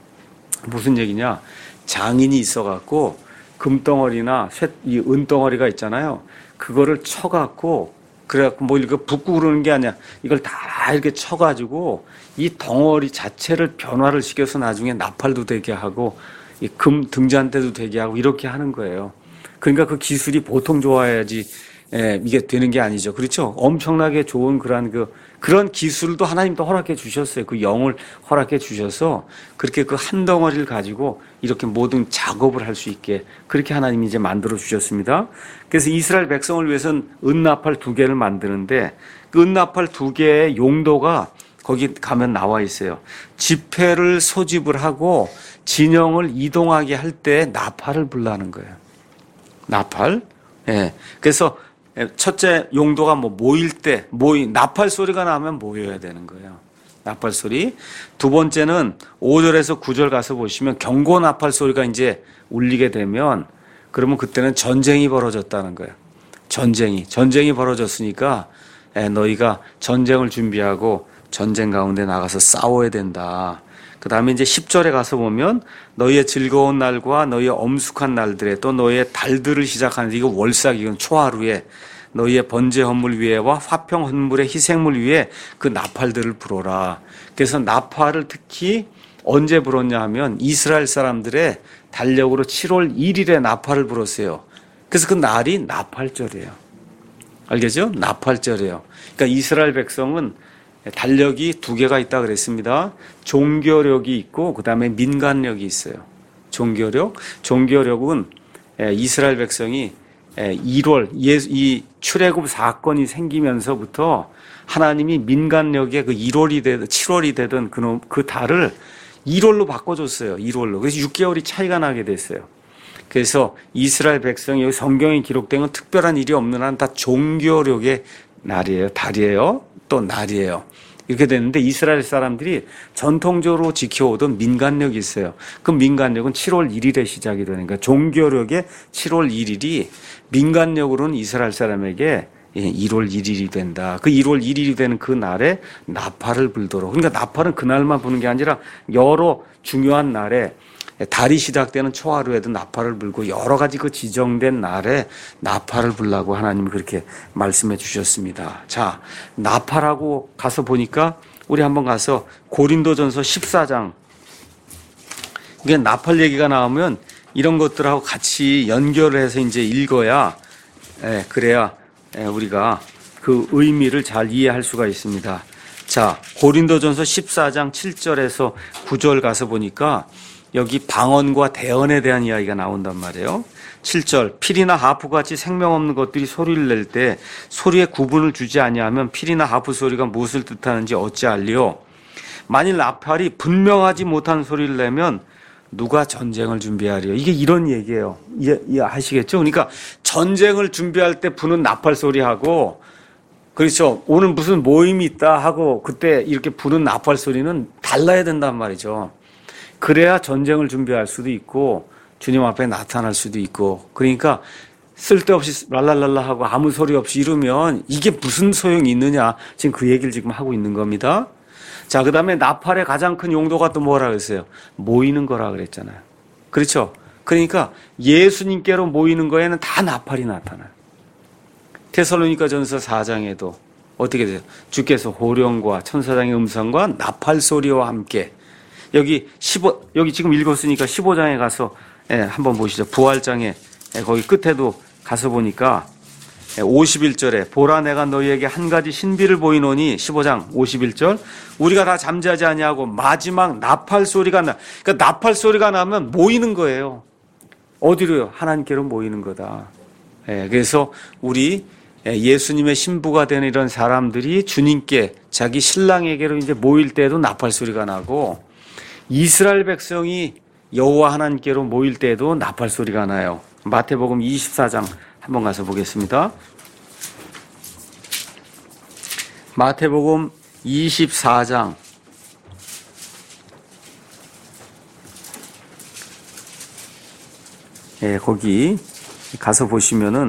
무슨 얘기냐? 장인이 있어갖고 금덩어리나 이 은덩어리가 있잖아요. 그거를 쳐갖고 그래갖고 뭐 이렇게 붓고 그러는 게 아니야. 이걸 다 이렇게 쳐가지고 이 덩어리 자체를 변화를 시켜서 나중에 나팔도 되게 하고 이 금 등잔대도 되게 하고 이렇게 하는 거예요. 그러니까 그 기술이 보통 좋아야지 예, 이게 되는 게 아니죠. 그렇죠? 엄청나게 좋은 그런 그 그런 기술도 하나님도 허락해 주셨어요. 그 영을 허락해 주셔서 그렇게 그 한 덩어리를 가지고 이렇게 모든 작업을 할 수 있게 그렇게 하나님이 이제 만들어 주셨습니다. 그래서 이스라엘 백성을 위해서는 은나팔 두 개를 만드는데 그 은나팔 두 개의 용도가 거기 가면 나와 있어요. 지폐를 소집을 하고 진영을 이동하게 할 때 나팔을 불라는 거예요. 나팔. 예. 그래서 첫째 용도가 뭐 모일 때, 모이, 나팔 소리가 나면 모여야 되는 거예요. 나팔 소리. 두 번째는 오 절에서 구 절 가서 보시면 경고 나팔 소리가 이제 울리게 되면 그러면 그때는 전쟁이 벌어졌다는 거예요. 전쟁이. 전쟁이 벌어졌으니까 너희가 전쟁을 준비하고 전쟁 가운데 나가서 싸워야 된다. 그 다음에 이제 십 절에 가서 보면 너희의 즐거운 날과 너희의 엄숙한 날들에 또 너희의 달들을 시작하는데 이거 월삭, 이건 초하루에 너희의 번제 헌물 위에와 화평 헌물의 희생물 위에 그 나팔들을 불어라. 그래서 나팔을 특히 언제 불었냐 하면 이스라엘 사람들의 달력으로 칠월 일일에 나팔을 불었어요. 그래서 그 날이 나팔절이에요. 알겠죠? 나팔절이에요. 그러니까 이스라엘 백성은 달력이 두 개가 있다 그랬습니다. 종교력이 있고 그 다음에 민간력이 있어요. 종교력. 종교력은 이스라엘 백성이 일월 이 출애굽 사건이 생기면서부터 하나님이 민간력에 그 일월이 되든 칠월이 되든 그, 그 달을 일월로 바꿔줬어요. 일월로. 그래서 육 개월이 차이가 나게 됐어요. 그래서 이스라엘 백성이 성경에 기록된 건 특별한 일이 없는 한 다 종교력의 날이에요. 달이에요. 또 날이에요. 이렇게 됐는데 이스라엘 사람들이 전통적으로 지켜오던 민간력이 있어요. 그 민간력은 칠월 일일에 시작이 되니까 종교력의 칠월 일일이 민간력으로는 이스라엘 사람에게 일월 일일이 된다. 그 일월 일일이 되는 그 날에 나팔을 불도록. 그러니까 나팔은 그날만 부는 게 아니라 여러 중요한 날에 달이 시작되는 초하루에도 나팔을 불고 여러 가지 그 지정된 날에 나팔을 불라고 하나님이 그렇게 말씀해 주셨습니다. 자, 나팔하고 가서 보니까 우리 한번 가서 고린도전서 십사 장. 이게 나팔 얘기가 나오면 이런 것들하고 같이 연결을 해서 이제 읽어야, 예, 그래야 우리가 그 의미를 잘 이해할 수가 있습니다. 자, 고린도전서 십사 장 칠 절에서 구 절 가서 보니까 여기 방언과 대언에 대한 이야기가 나온단 말이에요. 칠 절, 필이나 하프같이 생명 없는 것들이 소리를 낼 때 소리에 구분을 주지 아니하면 필이나 하프 소리가 무엇을 뜻하는지 어찌 알리요? 만일 나팔이 분명하지 못한 소리를 내면 누가 전쟁을 준비하리요? 이게 이런 얘기예요. 이해, 이해하시겠죠? 그러니까 전쟁을 준비할 때 부는 나팔 소리하고, 그렇죠, 오늘 무슨 모임이 있다 하고 그때 이렇게 부는 나팔 소리는 달라야 된단 말이죠. 그래야 전쟁을 준비할 수도 있고 주님 앞에 나타날 수도 있고. 그러니까 쓸데없이 랄랄랄라 하고 아무 소리 없이 이러면 이게 무슨 소용이 있느냐, 지금 그 얘기를 지금 하고 있는 겁니다. 자, 그 다음에 나팔의 가장 큰 용도가 또 뭐라 그랬어요? 모이는 거라 그랬잖아요. 그렇죠? 그러니까 예수님께로 모이는 거에는 다 나팔이 나타나요. 데살로니가 전서 사 장에도 어떻게 돼요? 주께서 호령과 천사장의 음성과 나팔 소리와 함께. 여기 십오, 여기 지금 읽었으니까 십오 장에 가서, 예, 한번 보시죠. 부활장에, 예, 거기 끝에도 가서 보니까 오십일 절에 보라 내가 너희에게 한 가지 신비를 보이노니, 십오 장 오십일 절, 우리가 다 잠자지 아니하고 마지막 나팔 소리가 나. 그러니까 나팔 소리가 나면 모이는 거예요. 어디로요? 하나님께로 모이는 거다. 예, 그래서 우리 예수님의 신부가 되는 이런 사람들이 주님께, 자기 신랑에게로 이제 모일 때에도 나팔 소리가 나고, 이스라엘 백성이 여호와 하나님께로 모일 때에도 나팔 소리가 나요. 마태복음 이십사 장 한번 가서 보겠습니다. 마태복음 이십사 장 예, 거기 가서 보시면은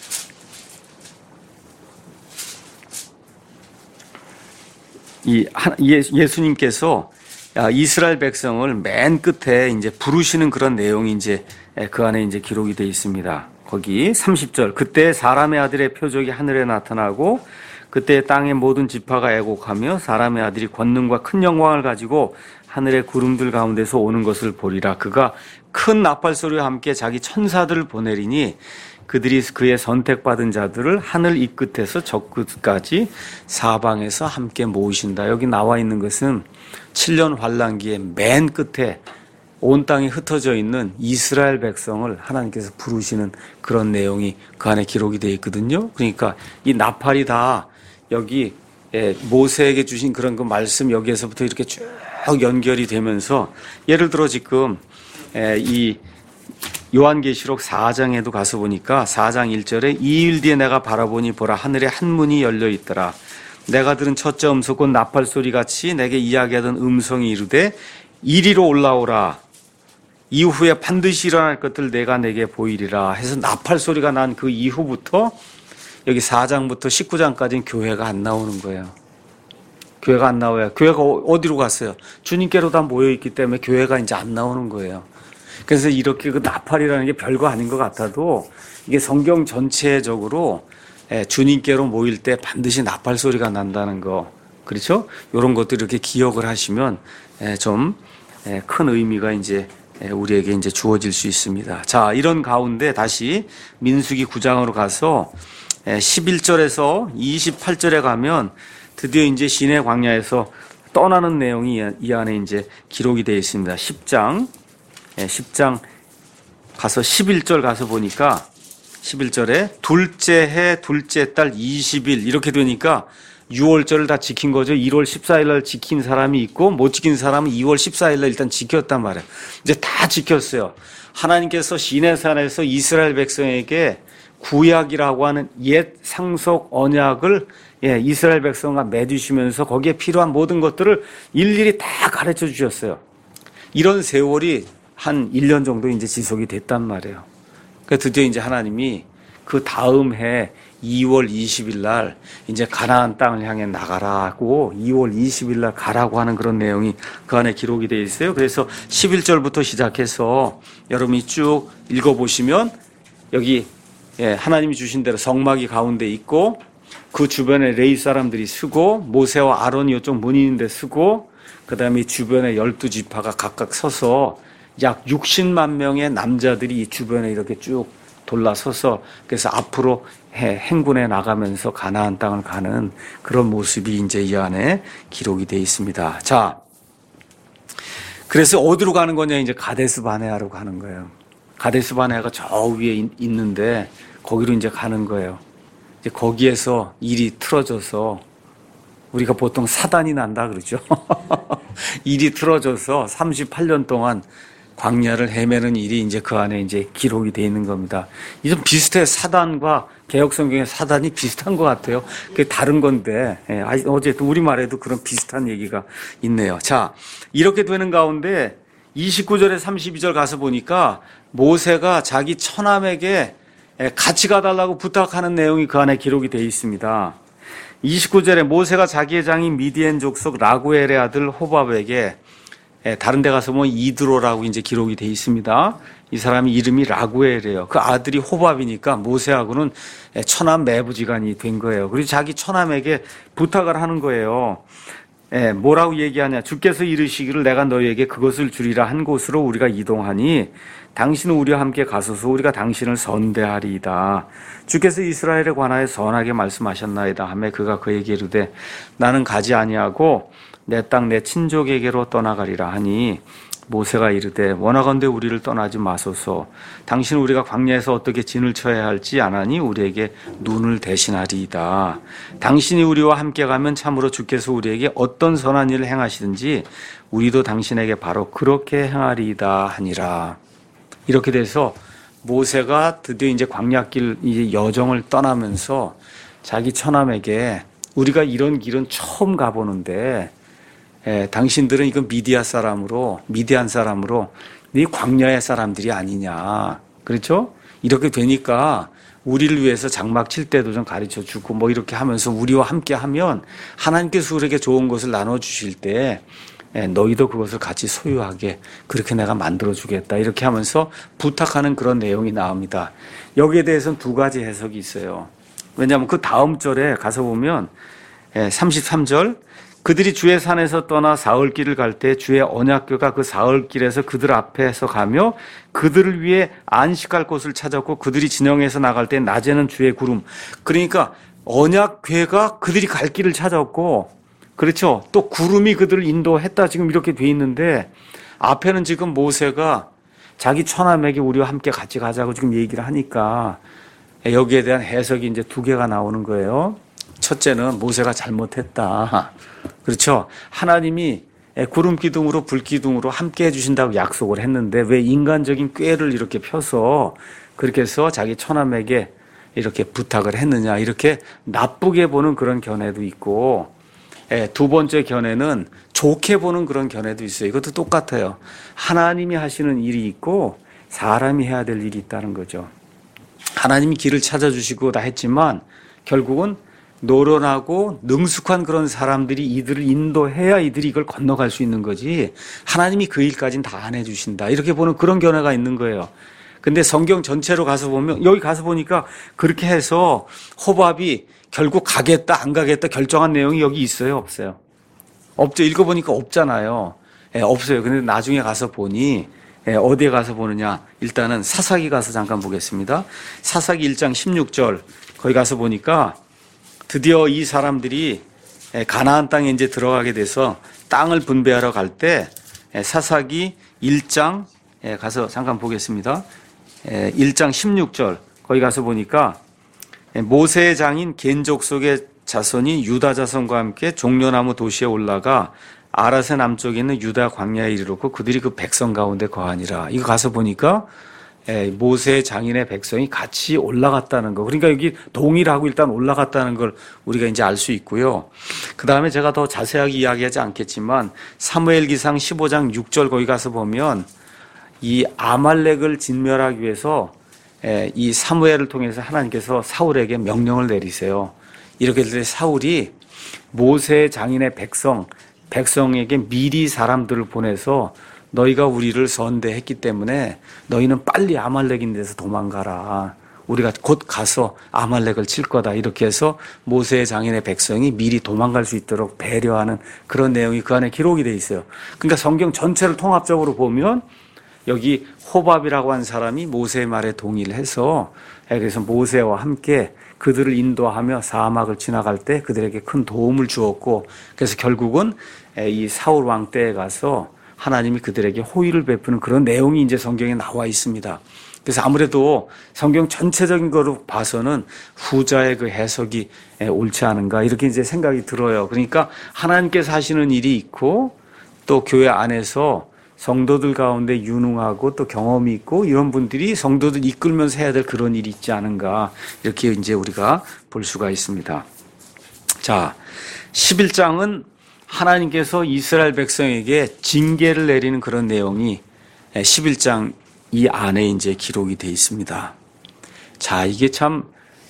이 예수님께서 이스라엘 백성을 맨 끝에 이제 부르시는 그런 내용이 이제 그 안에 이제 기록이 되어 있습니다. 거기 삼십 절, 그때 사람의 아들의 표적이 하늘에 나타나고 그때 땅의 모든 지파가 애곡하며 사람의 아들이 권능과 큰 영광을 가지고 하늘의 구름들 가운데서 오는 것을 보리라. 그가 큰 나팔 소리와 함께 자기 천사들을 보내리니 그들이 그의 선택받은 자들을 하늘 이 끝에서 저 끝까지 사방에서 함께 모으신다. 여기 나와 있는 것은 칠 년 환란기의 맨 끝에 온 땅에 흩어져 있는 이스라엘 백성을 하나님께서 부르시는 그런 내용이 그 안에 기록이 되어 있거든요. 그러니까 이 나팔이 다 여기 모세에게 주신 그런 그 말씀, 여기에서부터 이렇게 쭉 연결이 되면서, 예를 들어 지금 이 요한계시록 사 장에도 가서 보니까 사 장 일 절에 이 일 뒤에 내가 바라보니 보라 하늘에 한 문이 열려 있더라. 내가 들은 첫째 음성 곧 나팔 소리 같이 내게 이야기하던 음성이 이르되 이리로 올라오라. 이후에 반드시 일어날 것들 내가 내게 보이리라 해서 나팔 소리가 난 그 이후부터 여기 사 장부터 십구 장까지는 교회가 안 나오는 거예요. 교회가 안 나와요. 교회가 어디로 갔어요? 주님께로 다 모여있기 때문에 교회가 이제 안 나오는 거예요. 그래서 이렇게 그 나팔이라는 게 별거 아닌 것 같아도 이게 성경 전체적으로 주님께로 모일 때 반드시 나팔 소리가 난다는 거. 그렇죠? 이런 것들 이렇게 기억을 하시면 좀 큰 의미가 이제 우리에게 이제 주어질 수 있습니다. 자, 이런 가운데 다시 민수기 구 장으로 가서 십일 절에서 이십팔 절에 가면 드디어 이제 시내 광야에서 떠나는 내용이 이 안에 이제 기록이 되어 있습니다. 십 장, 십 장 가서 십일 절 가서 보니까 십일 절에 둘째 해 둘째 달 이십 일 이렇게 되니까 유월절을 다 지킨 거죠. 일월 십사일 날 지킨 사람이 있고 못 지킨 사람은 이월 십사일 날 일단 지켰단 말이에요. 이제 다 지켰어요. 하나님께서 시내산에서 이스라엘 백성에게 구약이라고 하는 옛 상속 언약을 예, 이스라엘 백성과 맺으시면서 거기에 필요한 모든 것들을 일일이 다 가르쳐 주셨어요. 이런 세월이 한 일 년 정도 이제 지속이 됐단 말이에요. 그러니까 드디어 이제 하나님이 그 다음 해 이월 이십일 날 이제 가나안 땅을 향해 나가라고 이월 이십일 날 가라고 하는 그런 내용이 그 안에 기록이 되어 있어요. 그래서 십일 절부터 시작해서 여러분이 쭉 읽어보시면 여기 예, 하나님이 주신 대로 성막이 가운데 있고 그 주변에 레위 사람들이 서고 모세와 아론이 이쪽 문 있는 데 서고 그 다음에 주변에 열두 지파가 각각 서서 약 육십만 명의 남자들이 이 주변에 이렇게 쭉 돌라서서 그래서 앞으로 행군해 나가면서 가나안 땅을 가는 그런 모습이 이제 이 안에 기록이 되어 있습니다. 자, 그래서 어디로 가는 거냐? 이제 가데스 바네아로 가는 거예요. 가데스 바네아가 저 위에 있는데 거기로 이제 가는 거예요. 이제 거기에서 일이 틀어져서 우리가 보통 사단이 난다 그러죠. 일이 틀어져서 삼십팔 년 동안 광야를 헤매는 일이 이제 그 안에 이제 기록이 되어 있는 겁니다. 이 좀 비슷해. 사단과 개혁 성경의 사단이 비슷한 것 같아요. 그게 다른 건데, 예, 어쨌든 우리말에도 그런 비슷한 얘기가 있네요. 자, 이렇게 되는 가운데 이십구 절에 삼십이 절 가서 보니까 모세가 자기 처남에게 같이 가달라고 부탁하는 내용이 그 안에 기록이 되어 있습니다. 이십구 절에 모세가 자기의 장인 미디엔 족속 라구엘의 아들 호밥에게 다른 데 가서 보면 이드로라고 이제 기록이 되어 있습니다. 이 사람이 이름이 라구엘이에요. 그 아들이 호밥이니까 모세하고는 처남 매부지간이 된 거예요. 그리고 자기 처남에게 부탁을 하는 거예요. 예, 뭐라고 얘기하냐. 주께서 이르시기를 내가 너희에게 그것을 주리라 한 곳으로 우리가 이동하니 당신은 우리와 함께 가소서 우리가 당신을 선대하리이다. 주께서 이스라엘에 관하여 선하게 말씀하셨나이다 하며 그가 그에게 이르되 나는 가지 아니하고 내 땅 내 친족에게로 떠나가리라 하니 모세가 이르되 원하건대 우리를 떠나지 마소서 당신은 우리가 광야에서 어떻게 진을 쳐야 할지 아나니 우리에게 눈을 대신하리이다. 당신이 우리와 함께 가면 참으로 주께서 우리에게 어떤 선한 일을 행하시든지 우리도 당신에게 바로 그렇게 행하리이다 하니라. 이렇게 돼서 모세가 드디어 이제 광야길 이제 여정을 떠나면서 자기 처남에게 우리가 이런 길은 처음 가보는데 예, 당신들은 이건 미디아 사람으로, 미디안 사람으로, 네 광야의 사람들이 아니냐. 그렇죠? 이렇게 되니까 우리를 위해서 장막 칠 때도 좀 가르쳐 주고 뭐 이렇게 하면서 우리와 함께 하면 하나님께서 우리에게 좋은 것을 나눠주실 때 예, 너희도 그것을 같이 소유하게 그렇게 내가 만들어주겠다. 이렇게 하면서 부탁하는 그런 내용이 나옵니다. 여기에 대해서는 두 가지 해석이 있어요. 왜냐하면 그 다음 절에 가서 보면 예, 삼십삼 절 그들이 주의 산에서 떠나 사흘길을 갈 때 주의 언약궤가 그 사흘길에서 그들 앞에서 가며 그들을 위해 안식할 곳을 찾았고 그들이 진영에서 나갈 때 낮에는 주의 구름. 그러니까 언약궤가 그들이 갈 길을 찾았고 그렇죠. 또 구름이 그들을 인도했다 지금 이렇게 돼 있는데 앞에는 지금 모세가 자기 처남에게 우리와 함께 같이 가자고 지금 얘기를 하니까 여기에 대한 해석이 이제 두 개가 나오는 거예요. 첫째는 모세가 잘못했다. 그렇죠. 하나님이 구름 기둥으로 불 기둥으로 함께 해주신다고 약속을 했는데 왜 인간적인 꾀를 이렇게 펴서 그렇게 해서 자기 처남에게 이렇게 부탁을 했느냐, 이렇게 나쁘게 보는 그런 견해도 있고, 두 번째 견해는 좋게 보는 그런 견해도 있어요. 이것도 똑같아요. 하나님이 하시는 일이 있고 사람이 해야 될 일이 있다는 거죠. 하나님이 길을 찾아주시고 다 했지만 결국은 노련하고 능숙한 그런 사람들이 이들을 인도해야 이들이 이걸 건너갈 수 있는 거지, 하나님이 그 일까지는 다 안 해주신다, 이렇게 보는 그런 견해가 있는 거예요. 근데 성경 전체로 가서 보면, 여기 가서 보니까 그렇게 해서 호밥이 결국 가겠다 안 가겠다 결정한 내용이 여기 있어요, 없어요? 없죠. 읽어보니까 없잖아요. 예, 없어요. 근데 나중에 가서 보니, 예, 어디에 가서 보느냐, 일단은 사사기 가서 잠깐 보겠습니다. 사사기 일 장 십육 절 거기 가서 보니까 드디어 이 사람들이 가나안 땅에 이제 들어가게 돼서 땅을 분배하러 갈 때, 사사기 일 장 가서 잠깐 보겠습니다. 일 장 십육 절 거기 가서 보니까 모세의 장인 겐족 속의 자손이 유다 자손과 함께 종려나무 도시에 올라가 아라세 남쪽에 있는 유다 광야에 이르렀고 그들이 그 백성 가운데 거하니라. 이거 가서 보니까 모세의 장인의 백성이 같이 올라갔다는 거. 그러니까 여기 동일하고 일단 올라갔다는 걸 우리가 이제 알 수 있고요. 그 다음에 제가 더 자세하게 이야기하지 않겠지만 사무엘기상 십오 장 육 절 거기 가서 보면 이 아말렉을 진멸하기 위해서 이 사무엘을 통해서 하나님께서 사울에게 명령을 내리세요. 이렇게 될 때 사울이 모세 장인의 백성, 백성에게 미리 사람들을 보내서 너희가 우리를 선대했기 때문에 너희는 빨리 아말렉인 데서 도망가라. 우리가 곧 가서 아말렉을 칠 거다. 이렇게 해서 모세의 장인의 백성이 미리 도망갈 수 있도록 배려하는 그런 내용이 그 안에 기록이 돼 있어요. 그러니까 성경 전체를 통합적으로 보면 여기 호밥이라고 한 사람이 모세의 말에 동의를 해서, 그래서 모세와 함께 그들을 인도하며 사막을 지나갈 때 그들에게 큰 도움을 주었고, 그래서 결국은 이 사울 왕 때에 가서 하나님이 그들에게 호의를 베푸는 그런 내용이 이제 성경에 나와 있습니다. 그래서 아무래도 성경 전체적인 거로 봐서는 후자의 그 해석이 옳지 않은가, 이렇게 이제 생각이 들어요. 그러니까 하나님께서 하시는 일이 있고 또 교회 안에서 성도들 가운데 유능하고 또 경험이 있고 이런 분들이 성도들 이끌면서 해야 될 그런 일이 있지 않은가, 이렇게 이제 우리가 볼 수가 있습니다. 자, 십일 장은 하나님께서 이스라엘 백성에게 징계를 내리는 그런 내용이 십일 장 이 안에 이제 기록이 되어 있습니다. 자, 이게 참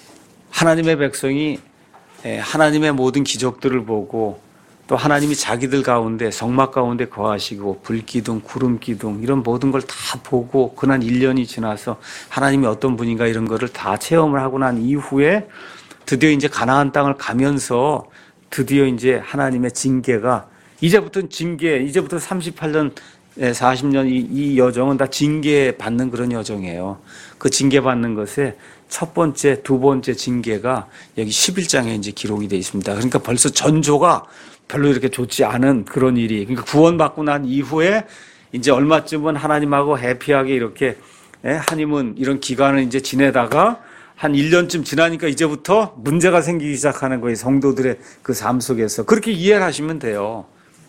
하나님의 백성이 하나님의 모든 기적들을 보고 또 하나님이 자기들 가운데 성막 가운데 거하시고 불기둥, 구름기둥 이런 모든 걸 다 보고 그난 일 년이 지나서 하나님이 어떤 분인가 이런 거를 다 체험을 하고 난 이후에 드디어 이제 가나안 땅을 가면서 드디어 이제 하나님의 징계가, 이제부터는 징계, 이제부터 삼십팔 년, 사십 년 이, 이 여정은 다 징계받는 그런 여정이에요. 그 징계받는 것에 첫 번째, 두 번째 징계가 여기 십일 장에 이제 기록이 되어 있습니다. 그러니까 벌써 전조가 별로 이렇게 좋지 않은 그런 일이, 그러니까 구원받고 난 이후에 이제 얼마쯤은 하나님하고 해피하게 이렇게, 하나님은 이런 기간을 이제 지내다가 한 일 년쯤 지나니까 이제부터 문제가 생기기 시작하는 거예요. 성도들의 그 삶 속에서. 그렇게 이해를 하시면 돼요.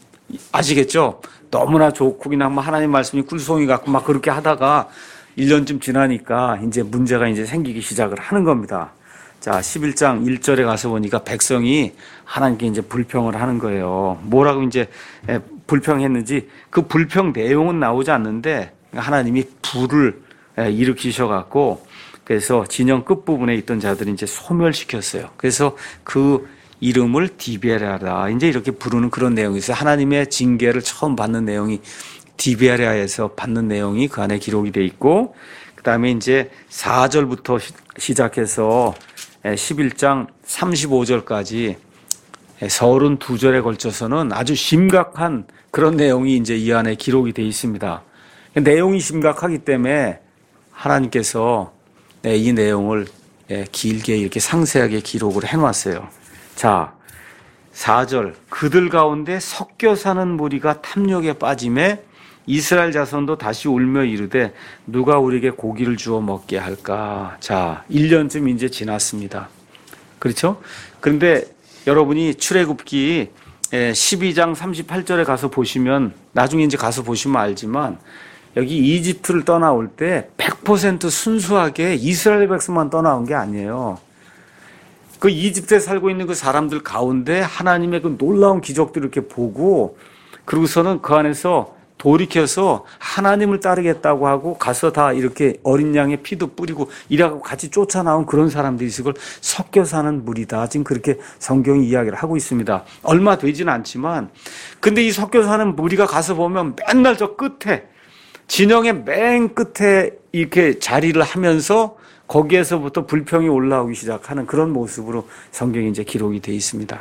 아시겠죠? 너무나 좋고 그냥 뭐 하나님 말씀이 꿀송이 같고 막 그렇게 하다가 일 년쯤 지나니까 이제 문제가 이제 생기기 시작을 하는 겁니다. 자, 십일 장 일 절에 가서 보니까 백성이 하나님께 이제 불평을 하는 거예요. 뭐라고 이제 불평했는지 그 불평 내용은 나오지 않는데 하나님이 불을 일으키셔갖고 그래서 진영 끝부분에 있던 자들이 이제 소멸시켰어요. 그래서 그 이름을 디베라라 이제 이렇게 부르는 그런 내용이 있어요. 하나님의 징계를 처음 받는 내용이 디베라에서 받는 내용이 그 안에 기록이 돼 있고, 그 다음에 이제 사 절부터 시작해서 십일 장 삼십오 절까지 서른두 절에 걸쳐서는 아주 심각한 그런 내용이 이제 이 안에 기록이 돼 있습니다. 내용이 심각하기 때문에 하나님께서 이 내용을 길게 이렇게 상세하게 기록을 해놨어요. 자, 사 절 그들 가운데 섞여 사는 무리가 탐욕에 빠짐에 이스라엘 자손도 다시 울며 이르되 누가 우리에게 고기를 주어 먹게 할까. 자, 일 년쯤 이제 지났습니다. 그렇죠? 그런데 여러분이 출애굽기 예, 십이 장 삼십팔 절에 가서 보시면, 나중에 이제 가서 보시면 알지만, 여기 이집트를 떠나올 때 백 퍼센트 순수하게 이스라엘 백성만 떠나온 게 아니에요. 그 이집트에 살고 있는 그 사람들 가운데 하나님의 그 놀라운 기적들을 이렇게 보고, 그러고서는 그 안에서 돌이켜서 하나님을 따르겠다고 하고 가서 다 이렇게 어린 양의 피도 뿌리고 이라고 같이 쫓아나온 그런 사람들이 있을 걸 섞여 사는 무리다. 지금 그렇게 성경이 이야기를 하고 있습니다. 얼마 되지는 않지만, 근데 이 섞여 사는 무리가 가서 보면 맨날 저 끝에, 진영의 맨 끝에 이렇게 자리를 하면서 거기에서부터 불평이 올라오기 시작하는 그런 모습으로 성경이 이제 기록이 되어 있습니다.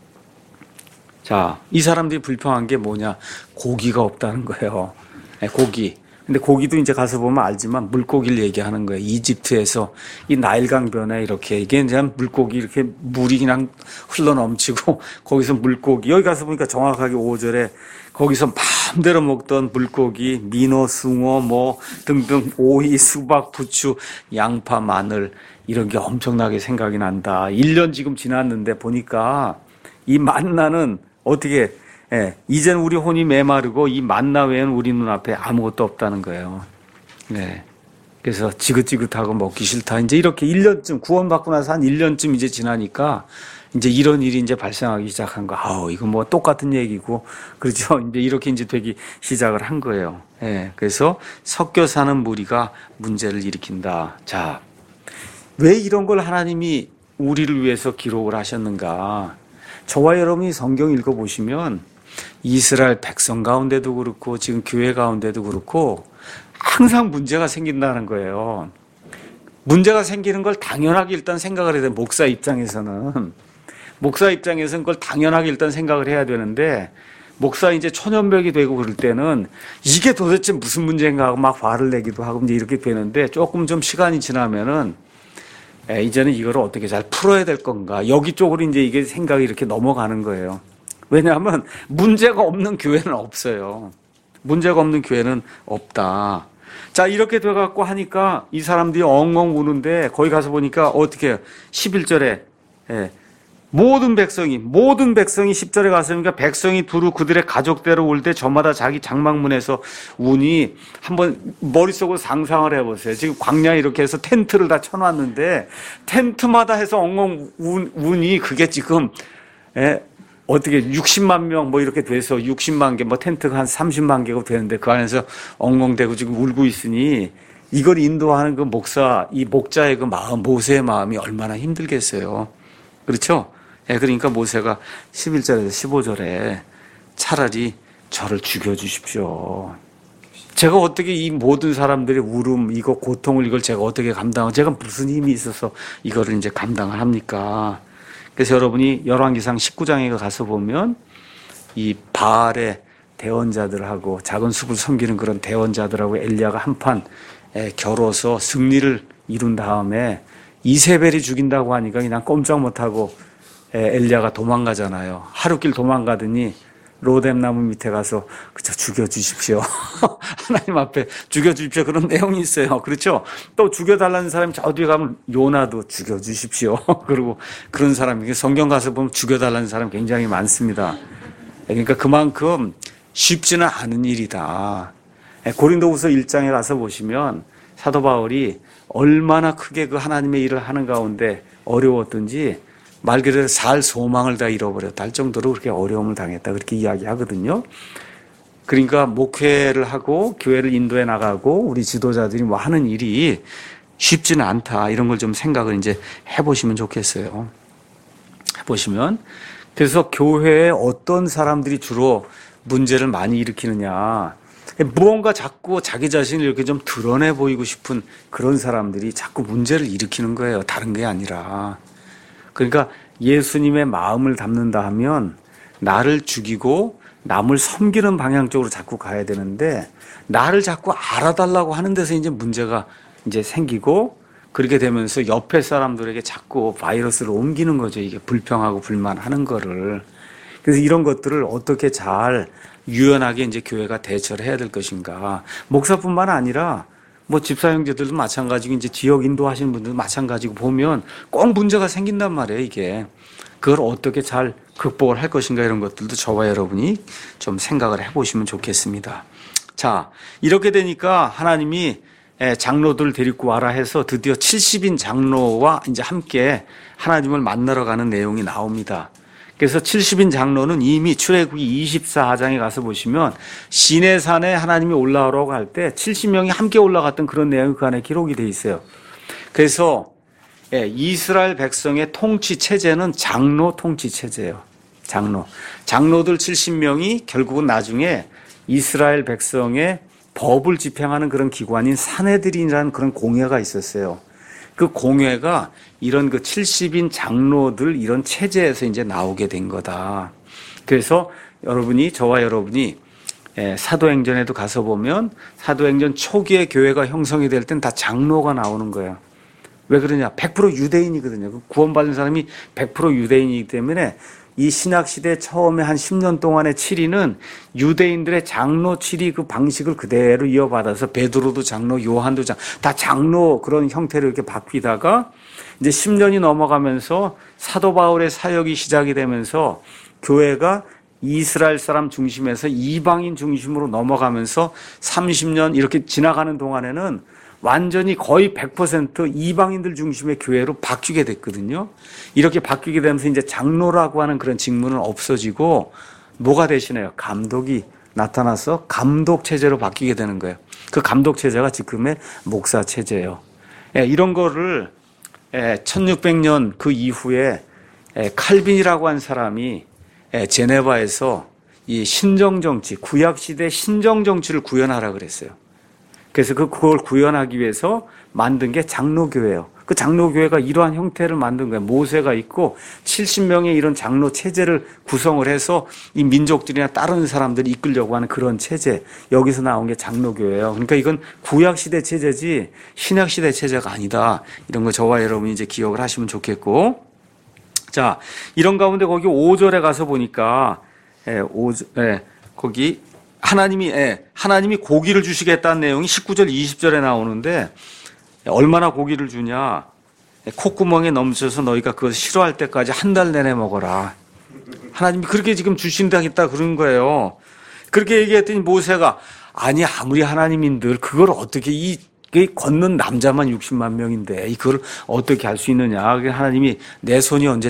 자, 이 사람들이 불평한 게 뭐냐? 고기가 없다는 거예요. 네, 고기. 근데 고기도 이제 가서 보면 알지만 물고기를 얘기하는 거예요. 이집트에서 이 나일강변에 이렇게, 이게 이제 물고기 이렇게 물이 그냥 흘러 넘치고 거기서 물고기, 여기 가서 보니까 정확하게 오 절에 거기서 마음대로 먹던 물고기, 민어, 숭어 뭐 등등 오이, 수박, 부추, 양파, 마늘 이런 게 엄청나게 생각이 난다. 일 년 지금 지났는데 보니까 이 만나는 어떻게, 예, 이젠 우리 혼이 메마르고 이 만나 외에는 우리 눈앞에 아무것도 없다는 거예요. 네. 그래서 지긋지긋하고 먹기 싫다. 이제 이렇게 일 년쯤, 구원받고 나서 한 일 년쯤 이제 지나니까 이제 이런 일이 이제 발생하기 시작한 거. 아우, 이거 뭐 똑같은 얘기고. 그렇죠. 이제 이렇게 이제 되기 시작을 한 거예요. 예. 그래서 섞여 사는 무리가 문제를 일으킨다. 자, 왜 이런 걸 하나님이 우리를 위해서 기록을 하셨는가? 저와 여러분이 성경 읽어보시면 이스라엘 백성 가운데도 그렇고 지금 교회 가운데도 그렇고 항상 문제가 생긴다는 거예요. 문제가 생기는 걸 당연하게 일단 생각을 해야 돼요. 목사 입장에서는. 목사 입장에서는 그걸 당연하게 일단 생각을 해야 되는데, 목사 이제 초년백이 되고 그럴 때는 이게 도대체 무슨 문제인가 하고 막 화를 내기도 하고 이제 이렇게 되는데, 조금 좀 시간이 지나면은 에, 이제는 이거를 어떻게 잘 풀어야 될 건가. 여기 쪽으로 이제 이게 생각이 이렇게 넘어가는 거예요. 왜냐하면 문제가 없는 교회는 없어요. 문제가 없는 교회는 없다. 자, 이렇게 돼갖고 하니까 이 사람들이 엉엉 우는데 거기 가서 보니까 어떻게 해요? 십일 절에, 예. 모든 백성이, 모든 백성이 십 절에 갔으니까 백성이 두루 그들의 가족대로 올 때 저마다 자기 장막문에서 우니 한번 머릿속으로 상상을 해보세요. 지금 광야에 이렇게 해서 텐트를 다 쳐놨는데 텐트마다 해서 엉엉 운, 우니 그게 지금, 예, 어떻게 육십만 명 뭐 이렇게 돼서 육십만 개, 뭐 텐트가 한 삼십만 개가 되는데 그 안에서 엉엉대고 지금 울고 있으니 이걸 인도하는 그 목사, 이 목자의 그 마음, 모세의 마음이 얼마나 힘들겠어요. 그렇죠? 예, 그러니까 모세가 십일 절에서 십오 절에 차라리 저를 죽여주십시오. 제가 어떻게 이 모든 사람들의 울음, 이거 고통을 이걸 제가 어떻게 감당하고, 제가 무슨 힘이 있어서 이거를 이제 감당을 합니까? 그래서 여러분이 열왕기상 십구 장에 가서 보면 이 바알의 대원자들하고 작은 숲을 섬기는 그런 대원자들하고 엘리야가 한판 겨뤄서 승리를 이룬 다음에 이세벨이 죽인다고 하니까 그냥 꼼짝 못하고 엘리야가 도망가잖아요. 하루길 도망가더니 로뎀 나무 밑에 가서 그저 죽여주십시오. 하나님 앞에 죽여주십시오. 그런 내용이 있어요. 그렇죠? 또 죽여달라는 사람이 저 뒤에 가면 요나도 죽여주십시오. 그리고 그런 사람이 성경 가서 보면 죽여달라는 사람 굉장히 많습니다. 그러니까 그만큼 쉽지는 않은 일이다. 고린도후서 일 장에 가서 보시면 사도 바울이 얼마나 크게 그 하나님의 일을 하는 가운데 어려웠던지 말 그대로 살 소망을 다 잃어버렸다 할 정도로 그렇게 어려움을 당했다 그렇게 이야기하거든요. 그러니까 목회를 하고 교회를 인도해 나가고 우리 지도자들이 뭐 하는 일이 쉽지는 않다 이런 걸 좀 생각을 이제 해보시면 좋겠어요. 해보시면 그래서 교회에 어떤 사람들이 주로 문제를 많이 일으키느냐, 무언가 자꾸 자기 자신을 이렇게 좀 드러내 보이고 싶은 그런 사람들이 자꾸 문제를 일으키는 거예요. 다른 게 아니라. 그러니까 예수님의 마음을 담는다 하면 나를 죽이고 남을 섬기는 방향 쪽으로 자꾸 가야 되는데 나를 자꾸 알아달라고 하는 데서 이제 문제가 이제 생기고 그렇게 되면서 옆에 사람들에게 자꾸 바이러스를 옮기는 거죠. 이게 불평하고 불만하는 거를. 그래서 이런 것들을 어떻게 잘 유연하게 이제 교회가 대처를 해야 될 것인가. 목사뿐만 아니라 뭐 집사 형제들도 마찬가지고 이제 지역 인도하시는 분들도 마찬가지고 보면 꼭 문제가 생긴단 말이에요, 이게. 그걸 어떻게 잘 극복을 할 것인가 이런 것들도 저와 여러분이 좀 생각을 해보시면 좋겠습니다. 자, 이렇게 되니까 하나님이 장로들 데리고 와라 해서 드디어 칠십인 장로와 이제 함께 하나님을 만나러 가는 내용이 나옵니다. 그래서 칠십인 장로는 이미 출애굽기 이십사 장에 가서 보시면 시내산에 하나님이 올라오라고 할 때 칠십 명이 함께 올라갔던 그런 내용이 그 안에 기록이 돼 있어요. 그래서 이스라엘 백성의 통치 체제는 장로 통치 체제예요. 장로. 장로들 칠십 명이 결국은 나중에 이스라엘 백성의 법을 집행하는 그런 기관인 산헤드린이라는 그런 공회가 있었어요. 그 공회가 이런 그 칠십인 장로들 이런 체제에서 이제 나오게 된 거다. 그래서 여러분이, 저와 여러분이 사도행전에도 가서 보면 사도행전 초기에 교회가 형성이 될 땐 다 장로가 나오는 거예요. 왜 그러냐? 백 퍼센트 유대인이거든요. 구원받은 사람이 백 퍼센트 유대인이기 때문에 이 신학시대 처음에 한 십 년 동안의 치리는 유대인들의 장로 치리 그 방식을 그대로 이어받아서 베드로도 장로, 요한도 장로, 다 장로 그런 형태로 이렇게 바뀌다가 이제 십 년이 넘어가면서 사도 바울의 사역이 시작이 되면서 교회가 이스라엘 사람 중심에서 이방인 중심으로 넘어가면서 삼십 년 이렇게 지나가는 동안에는 완전히 거의 백 퍼센트 이방인들 중심의 교회로 바뀌게 됐거든요. 이렇게 바뀌게 되면서 이제 장로라고 하는 그런 직무는 없어지고 뭐가 대신해요? 감독이 나타나서 감독 체제로 바뀌게 되는 거예요. 그 감독 체제가 지금의 목사 체제예요. 예, 이런 거를 예, 천육백 년 그 이후에 예, 칼빈이라고 한 사람이 예, 제네바에서 이 신정 정치, 구약 시대 신정 정치를 구현하라 그랬어요. 그래서 그 그걸 구현하기 위해서 만든 게 장로교회예요. 그 장로교회가 이러한 형태를 만든 거예요. 모세가 있고 칠십 명의 이런 장로 체제를 구성을 해서 이 민족들이나 다른 사람들이 이끌려고 하는 그런 체제. 여기서 나온 게 장로교회예요. 그러니까 이건 구약시대 체제지 신약시대 체제가 아니다. 이런 거 저와 여러분이 이제 기억을 하시면 좋겠고. 자, 이런 가운데 거기 오 절에 가서 보니까 예, 오 절, 예, 거기 하나님이, 예, 하나님이 고기를 주시겠다는 내용이 십구 절, 이십 절에 나오는데 얼마나 고기를 주냐. 콧구멍에 넘쳐서 너희가 그것을 싫어할 때까지 한 달 내내 먹어라. 하나님이 그렇게 지금 주신다겠다 그런 거예요. 그렇게 얘기했더니 모세가 아니 아무리 하나님인들 그걸 어떻게 이 걷는 남자만 육십만 명인데 이걸 어떻게 할 수 있느냐. 하나님이 내 손이 언제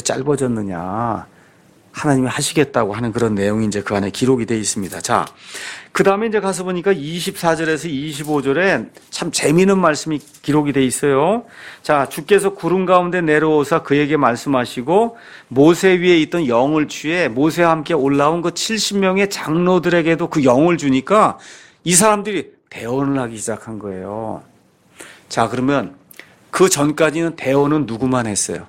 짧아졌느냐. 하나님이 하시겠다고 하는 그런 내용이 이제 그 안에 기록이 되어 있습니다. 자, 그 다음에 이제 가서 보니까 이십사 절에서 이십오 절에 참 재미있는 말씀이 기록이 되어 있어요. 자, 주께서 구름 가운데 내려오사 그에게 말씀하시고 모세 위에 있던 영을 취해 모세와 함께 올라온 그 칠십 명의 장로들에게도 그 영을 주니까 이 사람들이 대언을 하기 시작한 거예요. 자, 그러면 그 전까지는 대언은 누구만 했어요?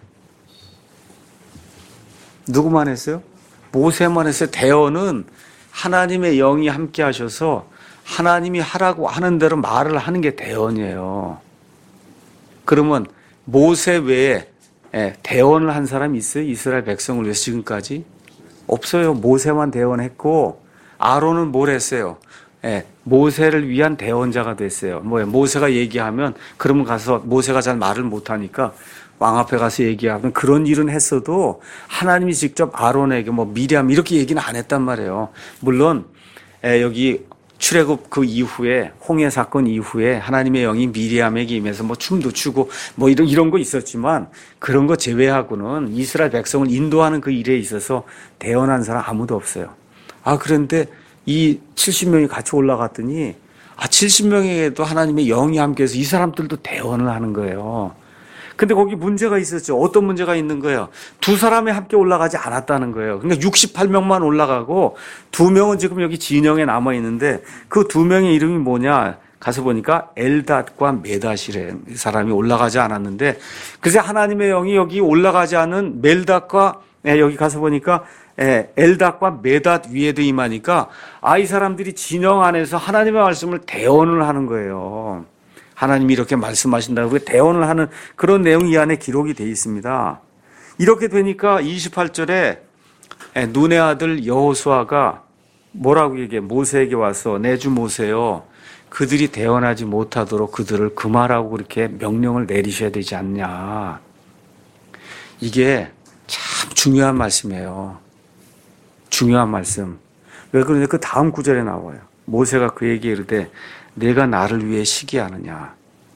누구만 했어요? 모세만 했어요. 대언은 하나님의 영이 함께 하셔서 하나님이 하라고 하는 대로 말을 하는 게 대언이에요. 그러면 모세 외에 대언을 한 사람이 있어요? 이스라엘 백성을 위해서 지금까지? 없어요. 모세만 대언했고 아론은 뭘 했어요? 모세를 위한 대언자가 됐어요. 뭐예요? 모세가 얘기하면 그러면 가서 모세가 잘 말을 못하니까 왕 앞에 가서 얘기하면 그런 일은 했어도 하나님이 직접 아론에게 뭐 미리암 이렇게 얘기는 안 했단 말이에요. 물론 여기 출애굽 그 이후에 홍해 사건 이후에 하나님의 영이 미리암에게 임해서 뭐 춤도 추고 뭐 이런 이런 거 있었지만 그런 거 제외하고는 이스라엘 백성을 인도하는 그 일에 있어서 대언한 사람 아무도 없어요. 아 그런데 이 칠십 명이 같이 올라갔더니 아 칠십 명에게도 하나님의 영이 함께해서 이 사람들도 대언을 하는 거예요. 근데 거기 문제가 있었죠. 어떤 문제가 있는 거예요? 두 사람이 함께 올라가지 않았다는 거예요. 그러니까 육십팔 명만 올라가고 두 명은 지금 여기 진영에 남아 있는데 그 두 명의 이름이 뭐냐? 가서 보니까 엘닷과 메닷이래. 사람이 올라가지 않았는데 그래서 하나님의 영이 여기 올라가지 않은 멜닷과 여기 가서 보니까 엘닷과 메닷 위에도 임하니까 아, 이 사람들이 진영 안에서 하나님의 말씀을 대언을 하는 거예요. 하나님이 이렇게 말씀하신다고 대언을 하는 그런 내용이 이 안에 기록이 되어 있습니다. 이렇게 되니까 이십팔 절에 눈의 아들 여호수아가 뭐라고 얘기해? 모세에게 와서 내 주 모세요. 그들이 대언하지 못하도록 그들을 금하라고 그렇게 명령을 내리셔야 되지 않냐. 이게 참 중요한 말씀이에요. 중요한 말씀. 왜 그러냐? 그 다음 구절에 나와요. 모세가 그에게 이르되 내가 나를 위해 시기하느냐.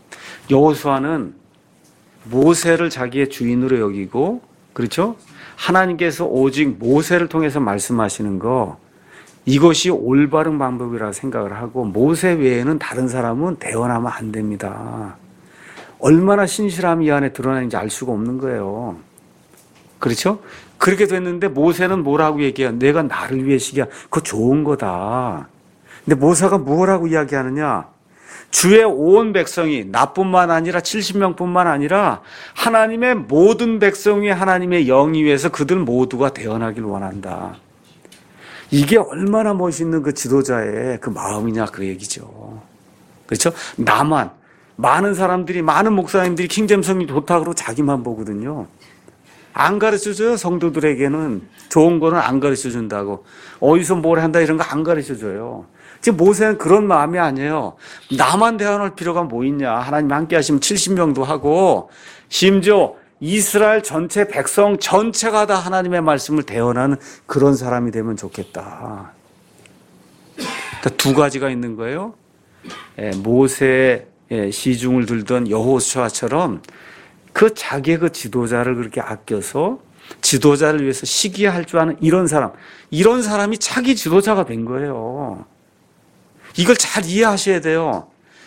여호수아는 모세를 자기의 주인으로 여기고, 그렇죠? 하나님께서 오직 모세를 통해서 말씀하시는 거, 이것이 올바른 방법이라 생각을 하고, 모세 외에는 다른 사람은 대언하면 안 됩니다. 얼마나 신실함이 이 안에 드러나는지 알 수가 없는 거예요. 그렇죠? 그렇게 됐는데 모세는 뭐라고 얘기해요? 내가 나를 위해 시기야. 그거 좋은 거다. 근데 모세가 뭐라고 이야기하느냐? 주의 온 백성이 나뿐만 아니라 칠십 명뿐만 아니라 하나님의 모든 백성이 하나님의 영이 위해서 그들 모두가 대언하길 원한다. 이게 얼마나 멋있는 그 지도자의 그 마음이냐 그 얘기죠. 그렇죠? 나만, 많은 사람들이, 많은 목사님들이 킹잼 성리 좋다고 자기만 보거든요. 안 가르쳐줘요. 성도들에게는 좋은 거는 안 가르쳐준다고. 어디서 뭘 한다 이런 거 안 가르쳐줘요. 지금 모세는 그런 마음이 아니에요. 나만 대언할 필요가 뭐 있냐. 하나님 함께 하시면 칠십 명도 하고, 심지어 이스라엘 전체 백성 전체가 다 하나님의 말씀을 대언하는 그런 사람이 되면 좋겠다. 그러니까 두 가지가 있는 거예요. 모세의 시중을 들던 여호수아처럼 그 자기의 그 지도자를 그렇게 아껴서 지도자를 위해서 시기할 줄 아는 이런 사람, 이런 사람이 차기 지도자가 된 거예요. 이걸 잘 이해하셔야 돼요.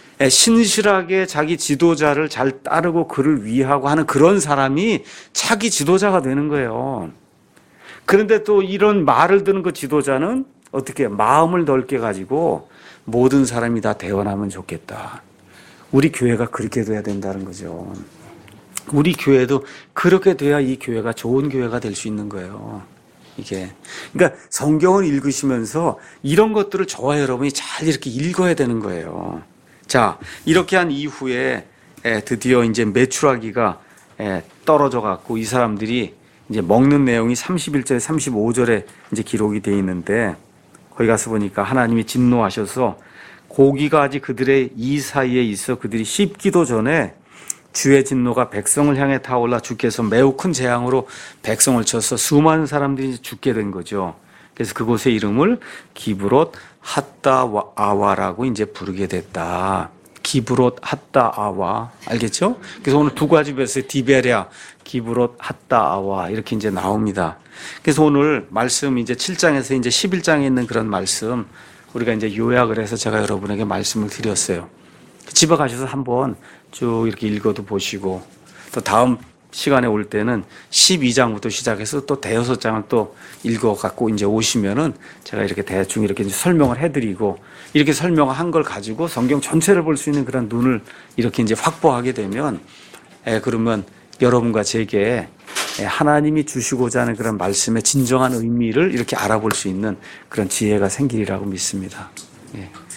신실하게 자기 지도자를 잘 따르고 그를 위하고 하는 그런 사람이 차기 지도자가 되는 거예요. 그런데 또 이런 말을 듣는 그 지도자는 어떻게 마음을 넓게 가지고 모든 사람이 다 대언하면 좋겠다. 우리 교회가 그렇게 돼야 된다는 거죠. 우리 교회도 그렇게 돼야 이 교회가 좋은 교회가 될 수 있는 거예요. 이게. 그러니까 성경을 읽으시면서 이런 것들을 저와 여러분이 잘 이렇게 읽어야 되는 거예요. 자, 이렇게 한 이후에 드디어 이제 메추라기가 떨어져 갖고 이 사람들이 이제 먹는 내용이 삼십일 절, 삼십오 절에 이제 기록이 되어 있는데, 거기 가서 보니까 하나님이 진노하셔서 고기가 아직 그들의 이 사이에 있어 그들이 씹기도 전에 주의 진노가 백성을 향해 타올라 주께서 매우 큰 재앙으로 백성을 쳐서 수많은 사람들이 죽게 된 거죠. 그래서 그곳의 이름을 기브롯 핫다아와라고 이제 부르게 됐다. 기브롯 핫다아와. 알겠죠? 그래서 오늘 두 가지 배웠어요. 디베랴, 기브롯 핫다아와 이렇게 이제 나옵니다. 그래서 오늘 말씀 이제 칠 장에서 이제 십일 장에 있는 그런 말씀 우리가 이제 요약을 해서 제가 여러분에게 말씀을 드렸어요. 집에 가셔서 한번 쭉 이렇게 읽어도 보시고, 또 다음 시간에 올 때는 십이 장부터 시작해서 또 대여섯 장을 또 읽어 갖고 이제 오시면은 제가 이렇게 대충 이렇게 이제 설명을 해드리고, 이렇게 설명한 걸 가지고 성경 전체를 볼 수 있는 그런 눈을 이렇게 이제 확보하게 되면, 에, 그러면 여러분과 제게 하나님이 주시고자 하는 그런 말씀의 진정한 의미를 이렇게 알아볼 수 있는 그런 지혜가 생기리라고 믿습니다. 예.